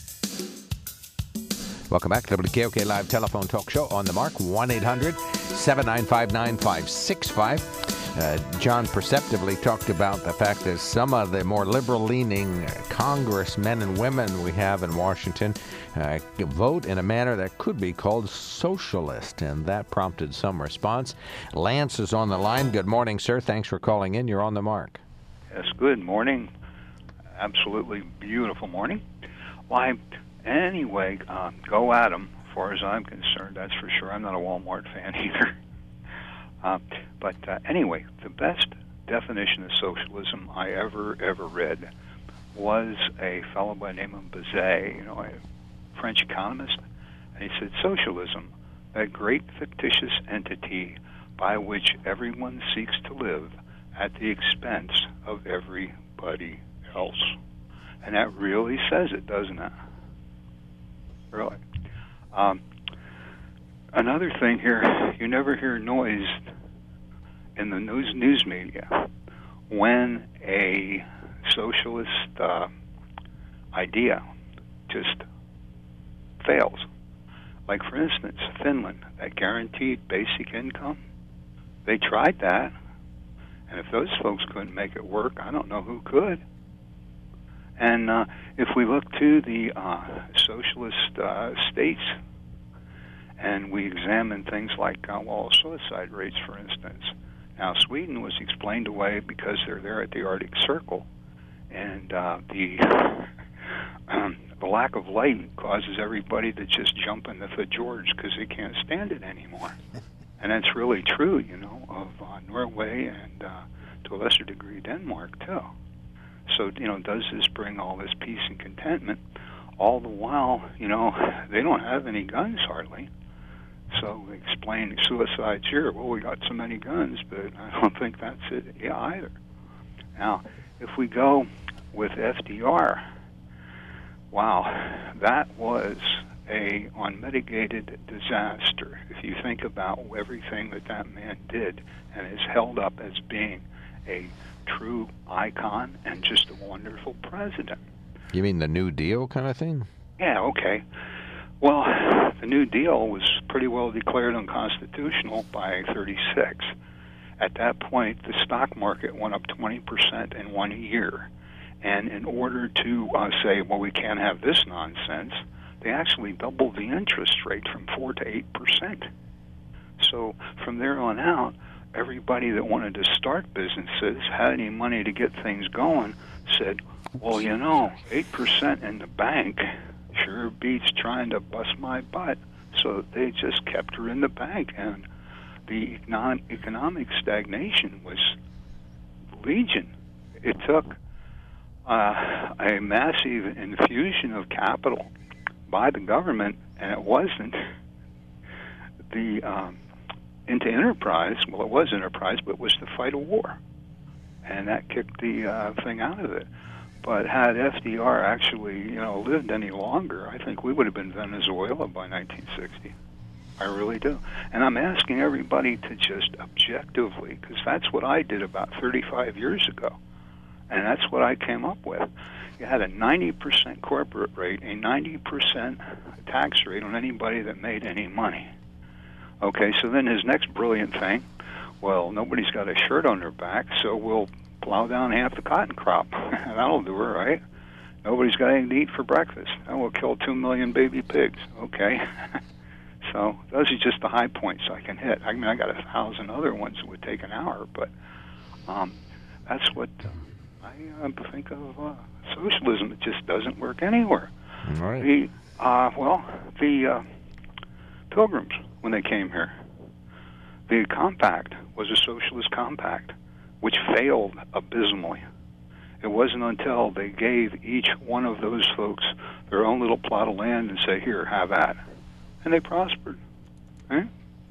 Welcome back to the WKOK Live Telephone Talk Show on the Mark. 1-800-795-9565. John perceptively talked about the fact that some of the more liberal-leaning congressmen and women we have in Washington vote in a manner that could be called socialist, and that prompted some response. Lance is on the line. Good morning, sir. Thanks for calling in. You're on the Mark. Yes, good morning. Absolutely beautiful morning. Why, anyway, go Adam, as far as I'm concerned. That's for sure. I'm not a Walmart fan either. But anyway, the best definition of socialism I ever read was a fellow by the name of Bizet, a French economist, and he said, socialism, that great fictitious entity by which everyone seeks to live at the expense of everybody else. And that really says it, doesn't it? Really. Another thing here, you never hear noise in the news media when a socialist idea just fails. Like, for instance, Finland, that guaranteed basic income, they tried that, and if those folks couldn't make it work, I don't know who could. And if we look to the socialist states, and we examine things like suicide rates, for instance. Now, Sweden was explained away because they're there at the Arctic Circle, and the lack of light causes everybody to just jump in the Fjords because they can't stand it anymore. And that's really true, of Norway and to a lesser degree Denmark, too. So, does this bring all this peace and contentment? All the while, they don't have any guns hardly. So explain suicides here. Well, we got so many guns, but I don't think that's it either. Now, if we go with FDR, wow, that was a unmitigated disaster. If you think about everything that man did, and is held up as being a true icon and just a wonderful president. You mean the New Deal kind of thing? Yeah, okay. Well, the New Deal was pretty well declared unconstitutional by 36. At that point, the stock market went up 20% in 1 year. And in order to say, well, we can't have this nonsense, they actually doubled the interest rate from 4 to 8%. So from there on out, everybody that wanted to start businesses, had any money to get things going, said, well, 8% in the bank sure beats trying to bust my butt. So they just kept her in the bank, and the economic stagnation was legion. It took a massive infusion of capital by the government, and it wasn't into enterprise. Well, it was enterprise, but it was to fight a war, and that kicked the thing out of it. But had FDR actually, lived any longer, I think we would have been Venezuela by 1960. I really do. And I'm asking everybody to just objectively, because that's what I did about 35 years ago, and that's what I came up with. You had a 90% corporate rate, a 90% tax rate on anybody that made any money. Okay, so then his next brilliant thing, well, nobody's got a shirt on their back, so we'll plow down half the cotton crop. That'll do it, right? Nobody's got anything to eat for breakfast. That will kill 2 million baby pigs. Okay. So those are just the high points I can hit. I mean, I got 1,000 other ones that would take an hour, but that's what I think of socialism. It just doesn't work anywhere. All right. The Pilgrims, when they came here, the compact was a socialist compact, which failed abysmally. It wasn't until they gave each one of those folks their own little plot of land and say, here, have that. And they prospered. Right?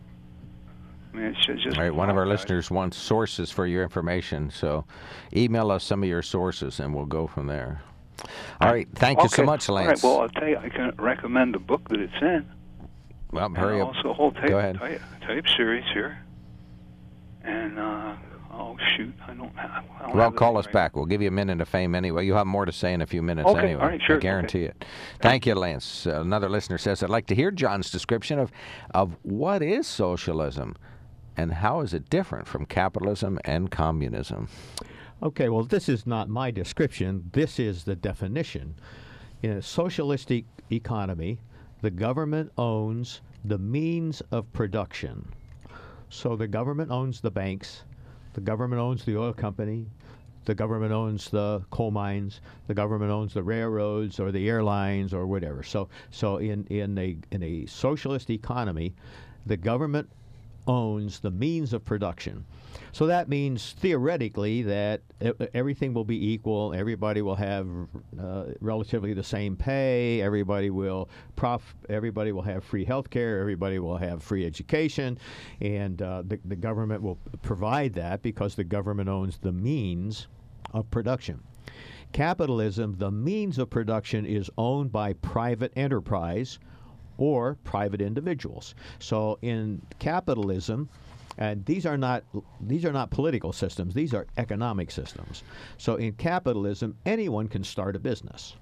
I mean, it's just all right, one of our listeners wants sources for your information, so email us some of your sources, and we'll go from there. All right, thank you so much, Lance. All right, well, I'll tell you, I can recommend the book that it's in. Well, hurry up. Also, a whole tape, go ahead. Tape series here. And, oh, shoot, I don't have well, call us back. We'll give you a minute of fame anyway. You'll have more to say in a few minutes anyway. All right, sure. I guarantee it. Thank you, Lance. Another listener says, I'd like to hear John's description of what is socialism and how is it different from capitalism and communism? Okay, well, this is not my description. This is the definition. In a socialistic economy, the government owns the means of production. So the government owns the banks, the government owns the oil company, the government owns the coal mines, the government owns the railroads or the airlines or whatever. So in a socialist economy, the government owns the means of production. So that means theoretically that everything will be equal. Everybody will have relatively the same pay. Everybody will have free health care. Everybody will have free education, and the government will provide that because the government owns the means of production. Capitalism, the means of production is owned by private enterprise or private individuals. So in capitalism, and these are not political systems, these are economic systems. So in capitalism, anyone can start a business.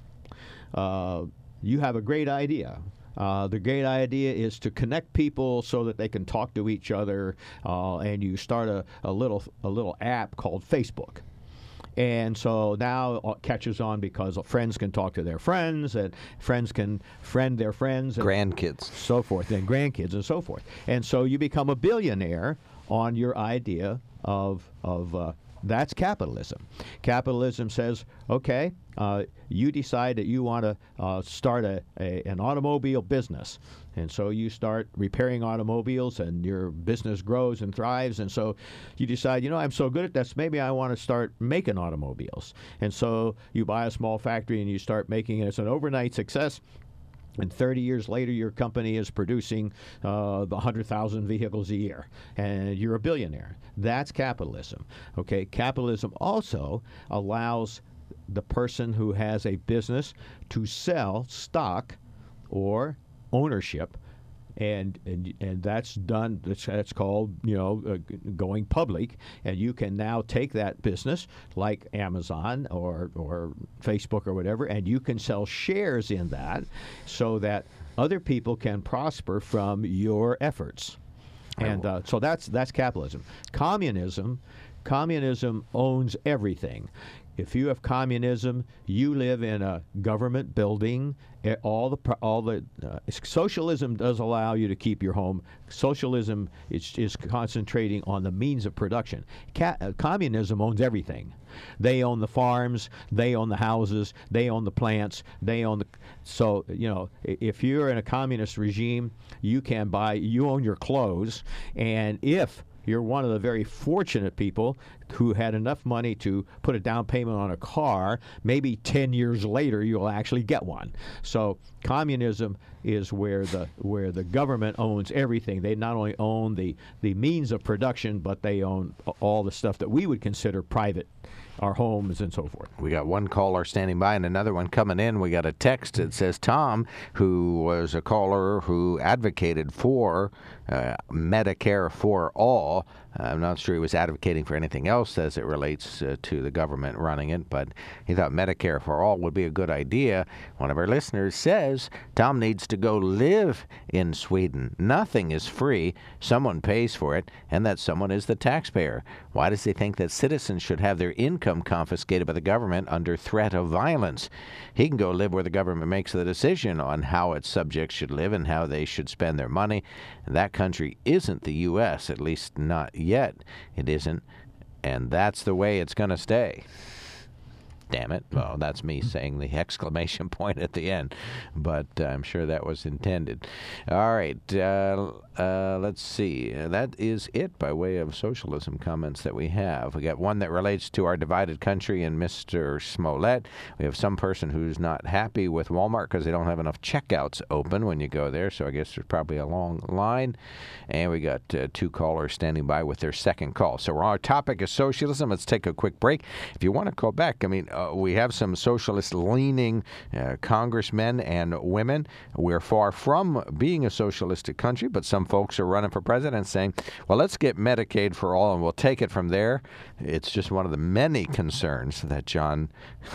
You have a great idea. The great idea is to connect people so that they can talk to each other, and you start a little app called Facebook. And so now it catches on because friends can talk to their friends, and friends can friend their friends. And grandkids. So forth, and grandkids and so forth. And so you become a billionaire on your idea of that's capitalism. Capitalism says, okay, you decide that you want to start an automobile business. And so you start repairing automobiles, and your business grows and thrives. And so you decide, I'm so good at this, maybe I want to start making automobiles. And so you buy a small factory and you start making it. It's an overnight success. And 30 years later, your company is producing 100,000 vehicles a year, and you're a billionaire. That's capitalism. Okay, capitalism also allows the person who has a business to sell stock or ownership, and that's done. That's called going public, and you can now take that business like Amazon or Facebook or whatever, and you can sell shares in that so that other people can prosper from your efforts. And so that's capitalism. Communism Communism owns everything. If you have communism, you live in a government building. Socialism does allow you to keep your home. Socialism is concentrating on the means of production. Communism owns everything. They own the farms. They own the houses. They own the plants. They own the. So if you're in a communist regime, you own your clothes, and if you're one of the very fortunate people who had enough money to put a down payment on a car, maybe 10 years later you'll actually get one. So communism is where the government owns everything. They not only own the means of production, but they own all the stuff that we would consider private, our homes and so forth. We got one caller standing by and another one coming in. We got a text that says Tom, who was a caller who advocated for Medicare for all. I'm not sure he was advocating for anything else as it relates to the government running it, but he thought Medicare for all would be a good idea. One of our listeners says Tom needs to go live in Sweden. Nothing is free. Someone pays for it, and that someone is the taxpayer. Why does he think that citizens should have their income confiscated by the government under threat of violence? He can go live where the government makes the decision on how its subjects should live and how they should spend their money. And that country isn't the U.S., at least not yet. It isn't, and that's the way it's going to stay. Damn it. Well, that's me saying the exclamation point at the end, but I'm sure that was intended. All right, let's see. That is it by way of socialism comments that we have. We got one that relates to our divided country and Mr. Smollett. We have some person who's not happy with Walmart because they don't have enough checkouts open when you go there, so I guess there's probably a long line. And we got two callers standing by with their second call. So our topic is socialism. Let's take a quick break. If you want to call back, we have some socialist-leaning congressmen and women. We're far from being a socialistic country, but some folks are running for president saying, well, let's get Medicaid for all and we'll take it from there. It's just one of the many concerns that John...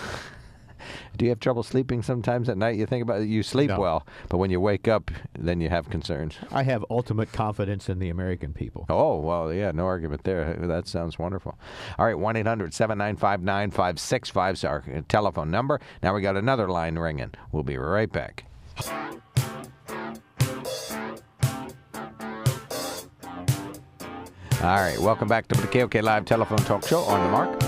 Do you have trouble sleeping sometimes at night? You think about it, you sleep well, but when you wake up, then you have concerns. I have ultimate confidence in the American people. Oh, well, yeah, no argument there. That sounds wonderful. All right, 1-800-795-9565 is our telephone number. Now we got another line ringing. We'll be right back. All right, welcome back to the KOK Live Telephone Talk Show. On the mark.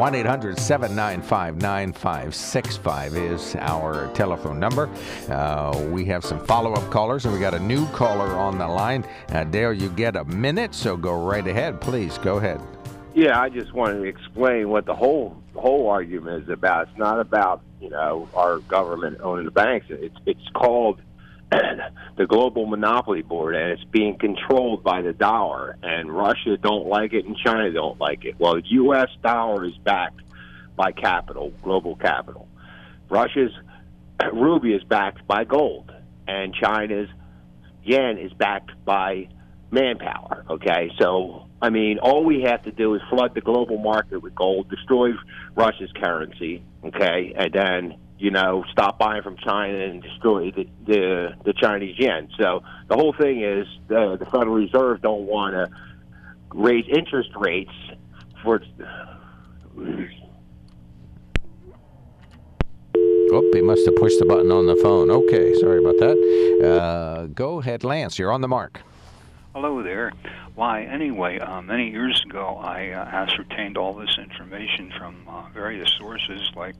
1-800-795-9565 is our telephone number. We have some follow-up callers, and we got a new caller on the line. Dale, you get a minute, so go right ahead. Please, go ahead. Yeah, I just wanted to explain what the whole argument is about. It's not about, our government owning the banks. It's called the Global Monopoly Board, and it's being controlled by the dollar. And Russia don't like it, and China don't like it. Well, the U.S. dollar is backed by capital, global capital. Russia's ruble is backed by gold, and China's yen is backed by manpower. Okay, so all we have to do is flood the global market with gold, destroy Russia's currency. Okay, and then stop buying from China and destroy the Chinese yen. So the whole thing is the Federal Reserve don't want to raise interest rates for. Oh, he must have pushed the button on the phone. Okay, sorry about that. Go ahead, Lance. You're on the mark. Hello there. Why, anyway, many years ago, I ascertained all this information from various sources, like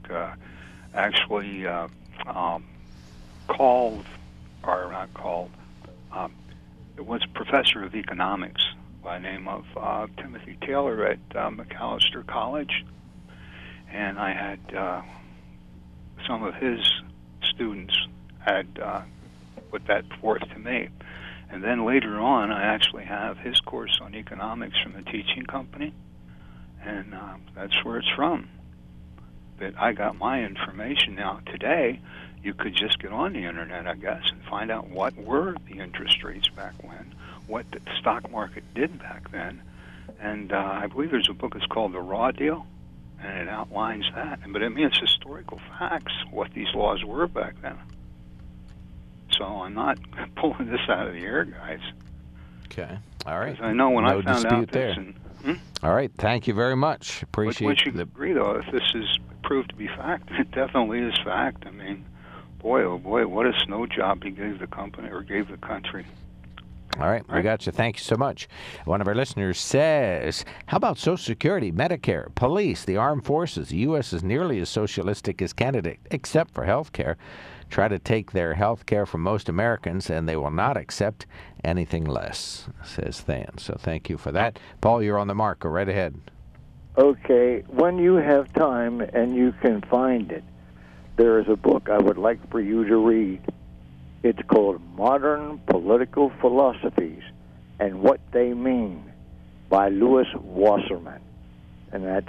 it was a professor of economics by the name of Timothy Taylor at Macalester College, and I had some of his students had put that forth to me. And then later on, I actually have his course on economics from the teaching company, and that's where it's from. That I got my information. Now, today, you could just get on the internet, I guess, and find out what were the interest rates back when, what the stock market did back then. And I believe there's a book that's called The Raw Deal, and it outlines that. But it's historical facts, what these laws were back then. So I'm not pulling this out of the air, guys. Okay. All right. I know when no I found dispute out there. this. All right. Thank you very much. Appreciate Would you agree, though, if this is proved to be fact? It definitely is fact. I mean, boy, oh boy, what a snow job he gave the company or gave the country. All right, we got you. Thank you so much. One of our listeners says, how about Social Security, Medicare, police, the armed forces? The U.S. is nearly as socialistic as Canada, except for health care. Try to take their health care from most Americans, and they will not accept anything less, says Than. So thank you for that. Paul, you're on the mark. Go right ahead. Okay, when you have time and you can find it, there is a book I would like for you to read. It's called Modern Political Philosophies and What They Mean by Louis Wasserman. And that's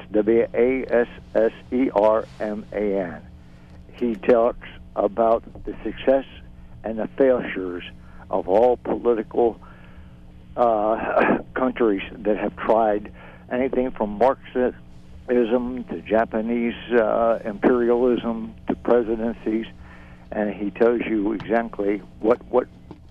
Wasserman. He talks about the success and the failures of all political countries that have tried anything from Marxism to Japanese imperialism to presidencies. And he tells you exactly what went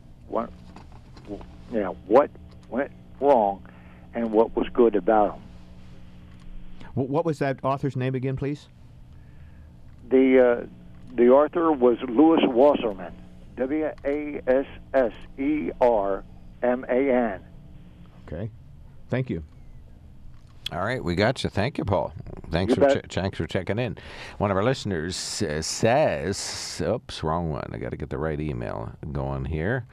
wrong and what was good about them. What was that author's name again, please? The author was Louis Wasserman, Wasserman. Okay, thank you. All right, we got you. Thank you, Paul. Thanks for checking in. One of our listeners says, oops, wrong one. I got to get the right email going here.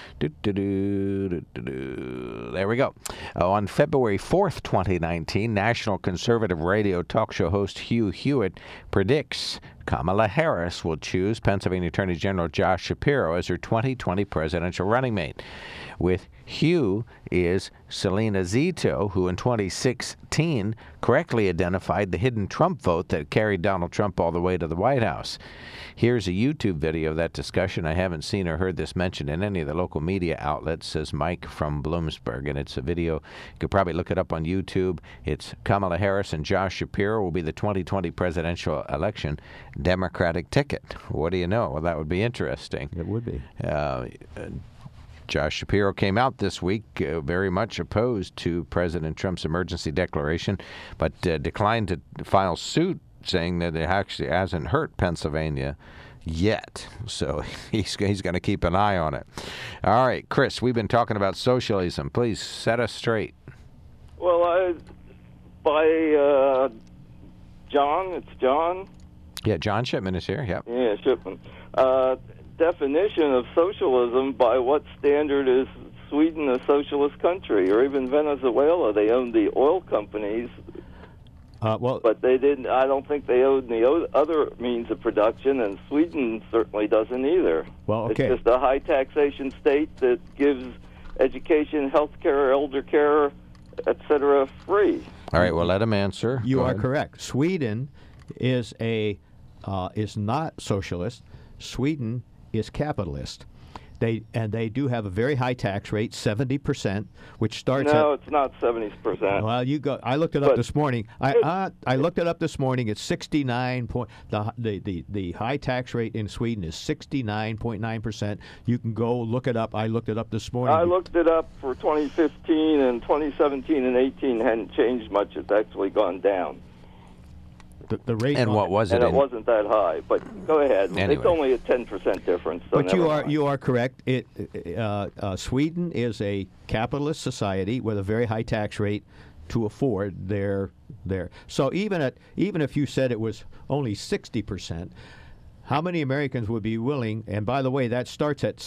There we go. On February 4th, 2019, National Conservative Radio talk show host Hugh Hewitt predicts Kamala Harris will choose Pennsylvania Attorney General Josh Shapiro as her 2020 presidential running mate. With Hugh is Selena Zito, who in 2016 correctly identified the hidden Trump vote that carried Donald Trump all the way to the White House. Here's a YouTube video of that discussion. I haven't seen or heard this mentioned in any of the local media outlets, says Mike from Bloomsburg. And it's a video. You could probably look it up on YouTube. It's Kamala Harris and Josh Shapiro will be the 2020 presidential election Democratic ticket. What do you know? Well, that would be interesting. It would be. Josh Shapiro came out this week very much opposed to President Trump's emergency declaration, but declined to file suit, saying that it actually hasn't hurt Pennsylvania yet. So he's going to keep an eye on it. All right, Chris, we've been talking about socialism. Please set us straight. Well, John, it's John. Yeah, John Shipman is here. Yep. Yeah, Shipman. Definition of socialism, by what standard is Sweden a socialist country, or even Venezuela? They own the oil companies, but they didn't. I don't think they own the other means of production, and Sweden certainly doesn't either. Well, okay. It's just a high taxation state that gives education, health care, elder care, etc. free. All right, well, let him answer. You are correct. Sweden is not socialist. Sweden is capitalist. They do have a very high tax rate, 70%, which starts. No, it's not 70%. Well, I looked it up this morning. I looked it up this morning. It's 69. The high tax rate in Sweden is 69.9%. You can go look it up. I looked it up this morning. I looked it up for 2015, and 2017 and 18 hadn't changed much. It's actually gone down. The rate, and what was it? And it wasn't that high. But go ahead. Anyway. It's only a 10% difference. So but you are correct. Sweden is a capitalist society with a very high tax rate to afford their. So even if you said it was only 60%, how many Americans would be willing? And by the way, that starts at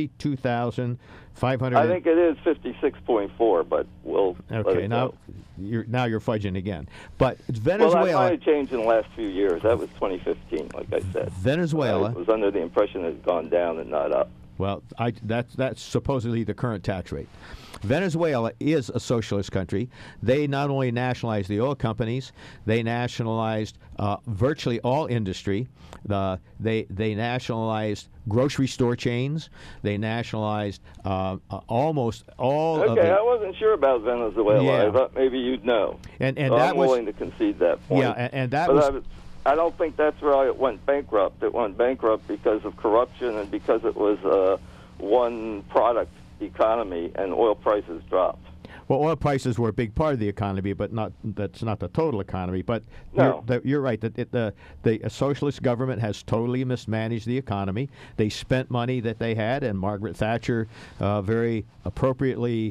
72,500. I think it is 56.4, but we'll. Okay, now you're fudging again. But Venezuela. Well, that might have changed in the last few years. That was 2015, like I said. Venezuela. I was under the impression it had gone down and not up. Well, that's supposedly the current tax rate. Venezuela is a socialist country. They not only nationalized the oil companies, they nationalized virtually all industry. They nationalized grocery store chains. They nationalized almost all of I wasn't sure about Venezuela. Yeah. I thought maybe you'd know. And so that I'm willing to concede that point. Yeah, and that was. I don't think that's why it went bankrupt. It went bankrupt because of corruption and because it was a one-product economy and oil prices dropped. Well, oil prices were a big part of the economy, but that's not the total economy. But No. you're right that the socialist government has totally mismanaged the economy. They spent money that they had, and Margaret Thatcher very appropriately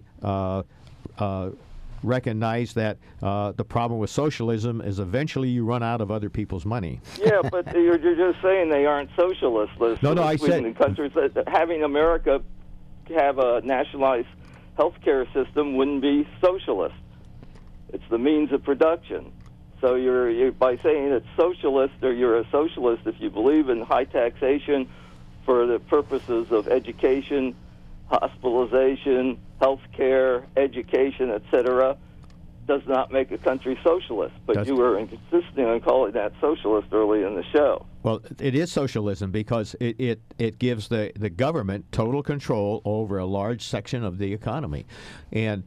recognized that the problem with socialism is eventually you run out of other people's money. Yeah, but you're just saying they aren't socialists. No, I said in countries that having America have a nationalized healthcare system wouldn't be socialist. It's the means of production. So you're by saying it's socialist, or you're a socialist if you believe in high taxation for the purposes of education, hospitalization, health care, education, etc., does not make a country socialist. But you were insisting on calling that socialist early in the show. Well, it is socialism because it gives the government total control over a large section of the economy. And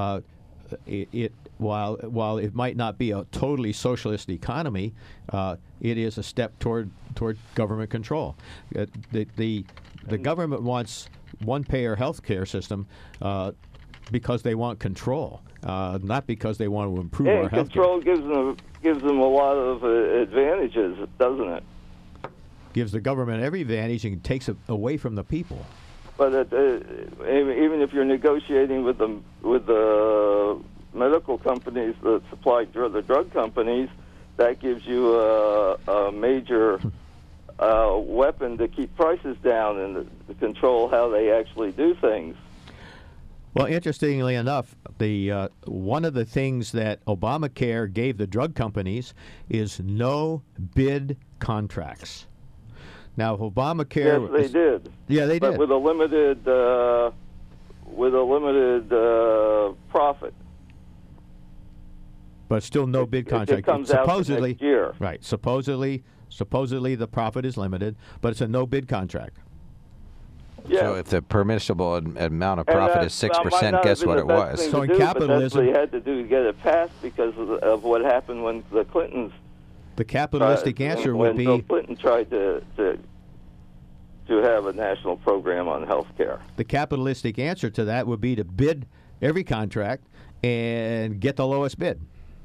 while it might not be a totally socialist economy, it is a step toward government control. The government wants one-payer health care system because they want control, not because they want to improve our health care. Control gives them a lot of advantages, doesn't it? Gives the government every advantage and takes it away from the people. But even if you're negotiating with the medical companies that supply the drug companies, that gives you a major weapon to keep prices down and to control how they actually do things. Well, interestingly enough, the one of the things that Obamacare gave the drug companies is no bid contracts. Now, if Obamacare, yes, they did. Yeah, they did, with a limited profit. But still, no bid contract. It comes supposedly, out next year. Right. Supposedly the profit is limited, but it's a no bid contract. Yeah. So if the permissible amount of profit is 6%, guess what it was? So in But capitalism, that's what he had to do to get it passed because of what happened when the Clintons. The capitalistic answer would be when Bill Clinton tried to have a national program on health care. The capitalistic answer to that would be to bid every contract and get the lowest bid.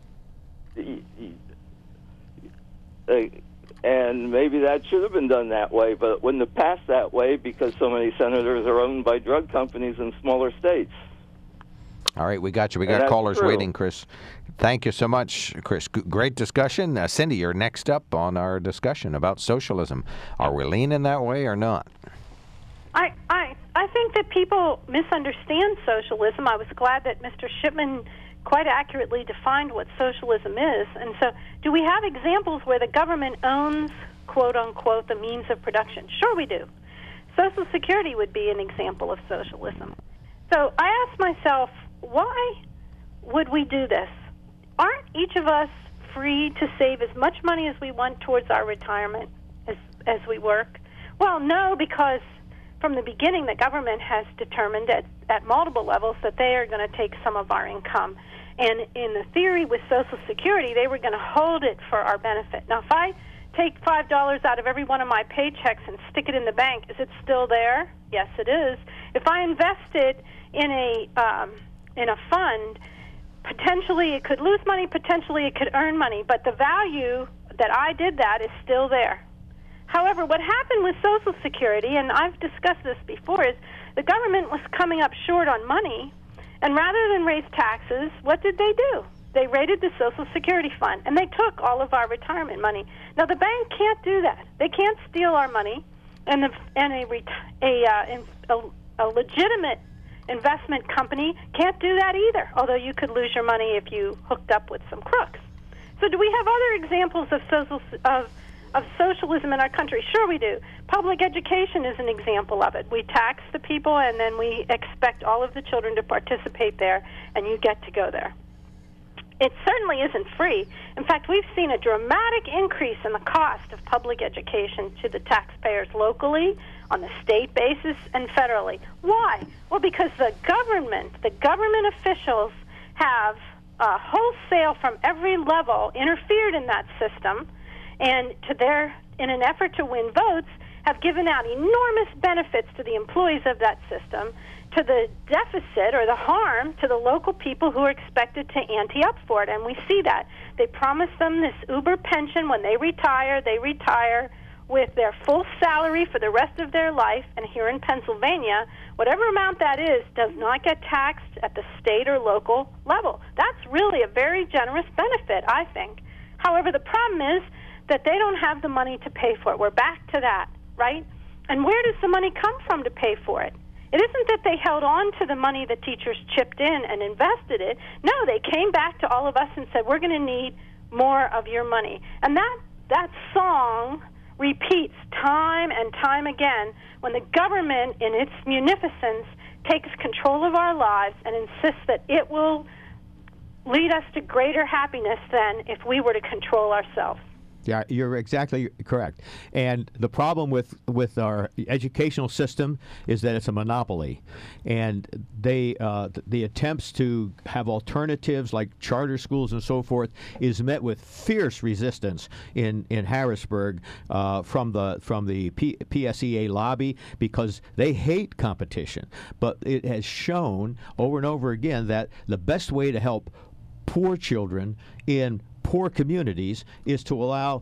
And maybe that should have been done that way, but it wouldn't have passed that way because so many senators are owned by drug companies in smaller states. All right, we got you. We got callers waiting, Chris. Thank you so much, Chris. Great discussion. Cindy, you're next up on our discussion about socialism. Are we leaning that way or not? I think that people misunderstand socialism. I was glad that Mr. Shipman quite accurately defined what socialism is. And so do we have examples where the government owns, quote unquote, the means of production? Sure we do. Social Security would be an example of socialism. So I asked myself, why would we do this? Aren't each of us free to save as much money as we want towards our retirement as we work? Well, no, because from the beginning the government has determined at multiple levels that they are going to take some of our income. And in the theory with Social Security, they were going to hold it for our benefit. Now, if I take $5 out of every one of my paychecks and stick it in the bank, is it still there? Yes, it is. If I invest it in a fund, potentially it could lose money, potentially it could earn money, but the value that I did that is still there. However, what happened with Social Security, and I've discussed this before, is the government was coming up short on money, and rather than raise taxes, what did they do? They raided the Social Security fund, and they took all of our retirement money. Now, the bank can't do that. They can't steal our money, and a legitimate investment company can't do that either, although you could lose your money if you hooked up with some crooks. So do we have other examples of socialism in our country? Sure we do. Public education is an example of it. We tax the people, and then we expect all of the children to participate there, and you get to go there. It certainly isn't free. In fact, we've seen a dramatic increase in the cost of public education to the taxpayers locally, on the state basis, and federally. Why? Well, because the government officials have wholesale from every level interfered in that system, and in an effort to win votes, have given out enormous benefits to the employees of that system, to the deficit or the harm to the local people who are expected to ante up for it. And we see that. They promise them this uber pension when they retire. They retire with their full salary for the rest of their life. And here in Pennsylvania, whatever amount that is does not get taxed at the state or local level. That's really a very generous benefit, I think. However, the problem is that they don't have the money to pay for it. We're back to that, right? And where does the money come from to pay for it? It isn't that they held on to the money the teachers chipped in and invested it. No, they came back to all of us and said, we're going to need more of your money. And that song repeats time and time again when the government, in its munificence, takes control of our lives and insists that it will lead us to greater happiness than if we were to control ourselves. Yeah, you're exactly correct. And the problem with our educational system is that it's a monopoly, and the attempts to have alternatives like charter schools and so forth is met with fierce resistance in Harrisburg from the PSEA lobby, because they hate competition. But it has shown over and over again that the best way to help poor children in poor communities is to allow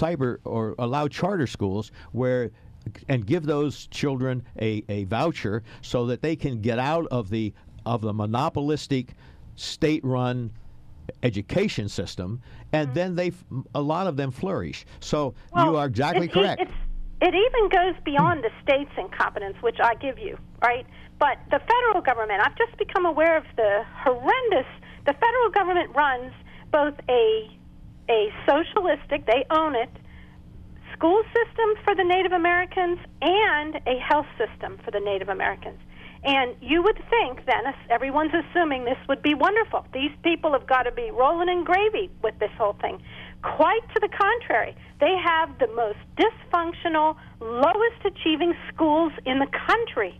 charter schools and give those children a voucher so that they can get out of the monopolistic state-run education system, and then a lot of them flourish. So you are exactly correct. It even goes beyond the state's incompetence, which I give you, right? But the federal government, I've just become aware of the federal government runs both a socialistic, they own it, school system for the Native Americans and a health system for the Native Americans. And you would think then, everyone's assuming this would be wonderful. These people have got to be rolling in gravy with this whole thing. Quite to the contrary. They have the most dysfunctional, lowest achieving schools in the country.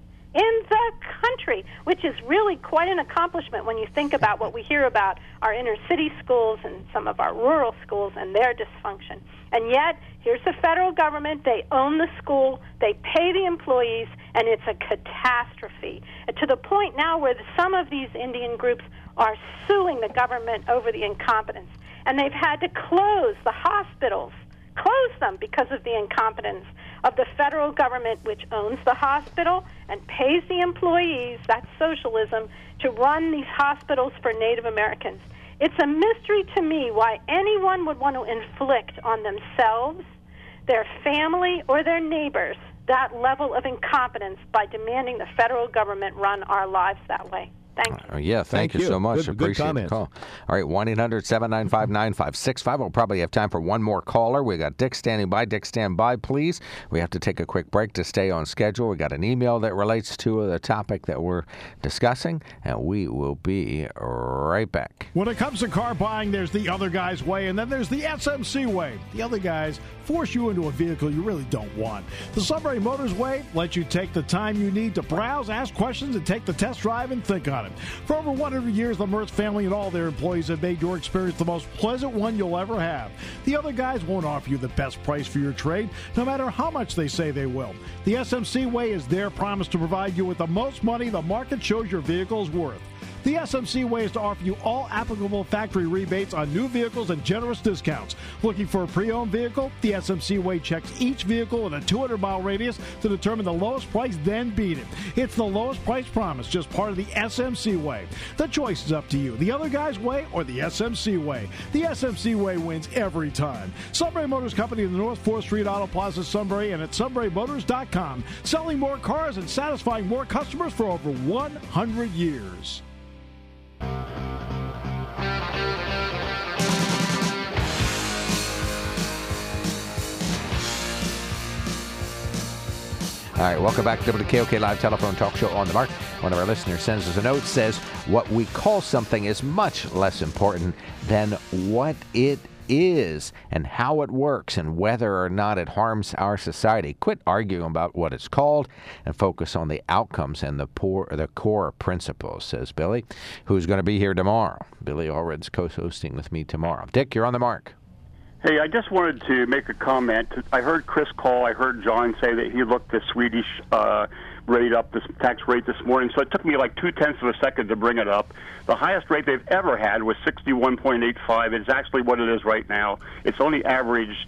Which is really quite an accomplishment when you think about what we hear about our inner city schools and some of our rural schools and their dysfunction. And yet, here's the federal government. They own the school. They pay the employees, and it's a catastrophe. And to the point now where some of these Indian groups are suing the government over the incompetence. And they've had to close the hospitals, close them because of the incompetence of the federal government, which owns the hospital and pays the employees, that's socialism, to run these hospitals for Native Americans. It's a mystery to me why anyone would want to inflict on themselves, their family, or their neighbors that level of incompetence by demanding the federal government run our lives that way. Thank you. Yeah, thank you so much. Appreciate the call. All right, 1-800-795-9565. We'll probably have time for one more caller. We got Dick standing by. Dick, stand by, please. We have to take a quick break to stay on schedule. We got an email that relates to the topic that we're discussing, and we will be right back. When it comes to car buying, there's the other guy's way, and then there's the SMC way. The other guys force you into a vehicle you really don't want. The Sunbury Motors way lets you take the time you need to browse, ask questions, and take the test drive and think on it. For over 100 years, the Mertz family and all their employees have made your experience the most pleasant one you'll ever have. The other guys won't offer you the best price for your trade, no matter how much they say they will. The SMC way is their promise to provide you with the most money the market shows your vehicle is worth. The SMC way is to offer you all applicable factory rebates on new vehicles and generous discounts. Looking for a pre-owned vehicle? The SMC way checks each vehicle in a 200-mile radius to determine the lowest price, then beat it. It's the lowest price promise, just part of the SMC way. The choice is up to you, the other guy's way or the SMC way. The SMC way wins every time. Sunbury Motors Company in the North 4th Street Auto Plaza, Sunbury, and at sunburymotors.com. Selling more cars and satisfying more customers for over 100 years. All right, welcome back to WKOK Live Telephone Talk Show on the Mark. One of our listeners sends us a note, says, what we call something is much less important than what it is and how it works and whether or not it harms our society. Quit arguing about what it's called and focus on the outcomes and the core principles, says Billy, who's going to be here tomorrow. Billy Allred's co-hosting with me tomorrow. Dick, you're on the mark. Hey, I just wanted to make a comment. I heard Chris call. I heard John say that he looked the Swedish rate up, this tax rate this morning. So it took me like 0.2 of a second to bring it up. The highest rate they've ever had was 61.85. It's actually what it is right now. It's only averaged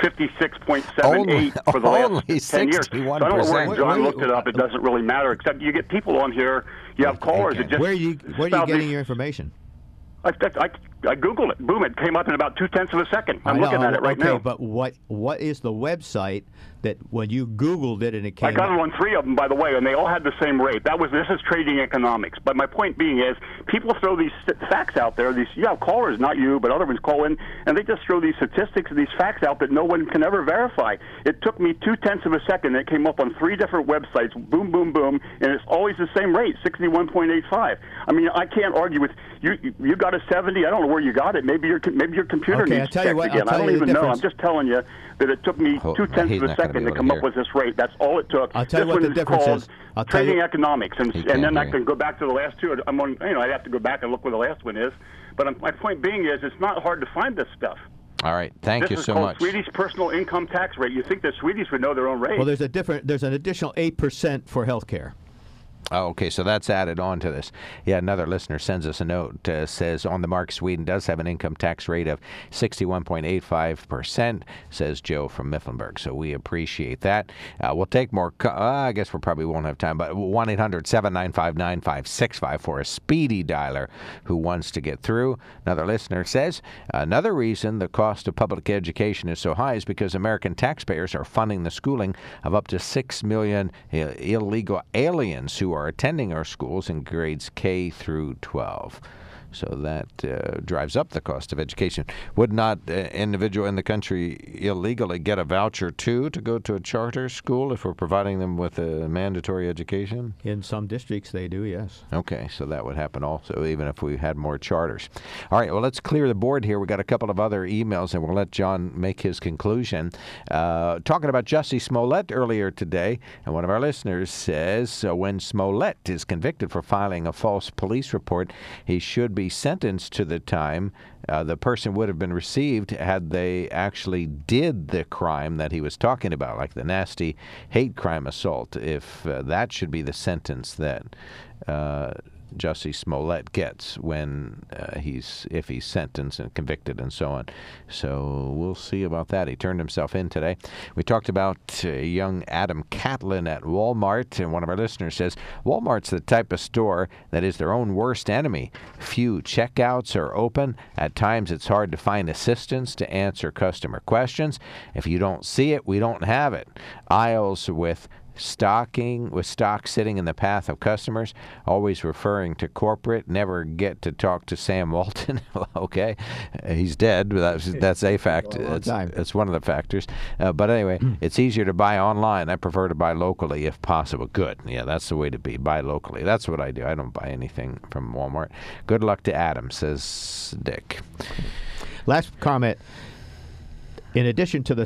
56.78 for the last 10 years. So I don't know where John looked it up. It doesn't really matter, except you get people on here. You have callers that just... Where are you getting your information? I Googled it. Boom, it came up in about 0.2 of a second. I'm looking at it right now. But what is the website that when you Googled it and it came I got it on 3 of them, by the way, and they all had the same rate. This is trading economics. But my point being is, people throw these facts out there. You have callers, not you, but other ones call in, and they just throw these statistics and these facts out that no one can ever verify. It took me 0.2 of a second. It came up on 3 different websites, boom, boom, boom, and it's always the same rate, 61.85. I mean, I can't argue with you. You got a 70. I don't know where you got it. Maybe your computer needs checked again. I don't even know. I'm just telling you that it took me 0.2 of a second to come up with this rate. That's all it took. I'll tell you what the difference is. Trading economics, and then I can go back to the last 2. I'm on. I'd have to go back and look where the last one is. But my point being is, it's not hard to find this stuff. All right, thank you so much. This is called Swedish personal income tax rate. You think the Swedish would know their own rate? Well, there's an additional 8% for health care. Oh, okay, so that's added on to this. Yeah, another listener sends us a note, says, On the Mark, Sweden does have an income tax rate of 61.85%, says Joe from Mifflinburg. So we appreciate that. We'll take more. I guess we probably won't have time, but 1-800-795-9565 for a speedy dialer who wants to get through. Another listener says, another reason the cost of public education is so high is because American taxpayers are funding the schooling of up to 6 million illegal aliens who are attending our schools in grades K through 12. So that drives up the cost of education. Would not an individual in the country illegally get a voucher, too, to go to a charter school if we're providing them with a mandatory education? In some districts, they do, yes. Okay, so that would happen also, even if we had more charters. All right, well, let's clear the board here. We got a couple of other emails, and we'll let John make his conclusion. Talking about Jussie Smollett earlier today, and one of our listeners says, when Smollett is convicted for filing a false police report, he should be sentenced to the time the person would have been received had they actually did the crime that he was talking about, like the nasty hate crime assault. If that should be the sentence that Jussie Smollett gets when if he's sentenced and convicted and so on. So we'll see about that. He turned himself in today. We talked about young Adam Catlin at Walmart, and one of our listeners says, Walmart's the type of store that is their own worst enemy. Few checkouts are open. At times it's hard to find assistants to answer customer questions. If you don't see it, we don't have it. Aisles with stock sitting in the path of customers, always referring to corporate, never get to talk to Sam Walton. Okay, he's dead. That's a fact. It's one of the factors. But anyway, it's easier to buy online. I prefer to buy locally if possible. Good. Yeah, that's the way to be. Buy locally. That's what I do. I don't buy anything from Walmart. Good luck to Adam, says Dick. Last comment. In addition to the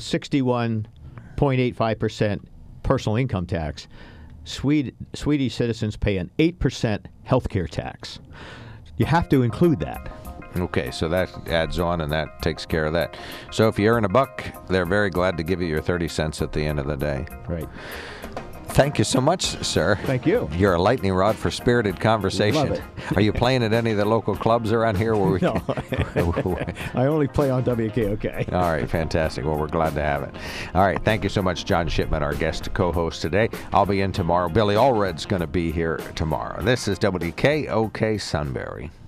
61.85% personal income tax, Swedish citizens pay an 8% health care tax. You have to include that. Okay, so that adds on and that takes care of that. So if you earn $1, they're very glad to give you your 30 cents at the end of the day. Right. Thank you so much, sir. Thank you. You're a lightning rod for spirited conversation. Love it. Are you playing at any of the local clubs around here? Where we No, I only play on WKOK. All right, fantastic. Well, we're glad to have it. All right, thank you so much, John Shipman, our guest co-host today. I'll be in tomorrow. Billy Allred's going to be here tomorrow. This is WKOK Sunbury.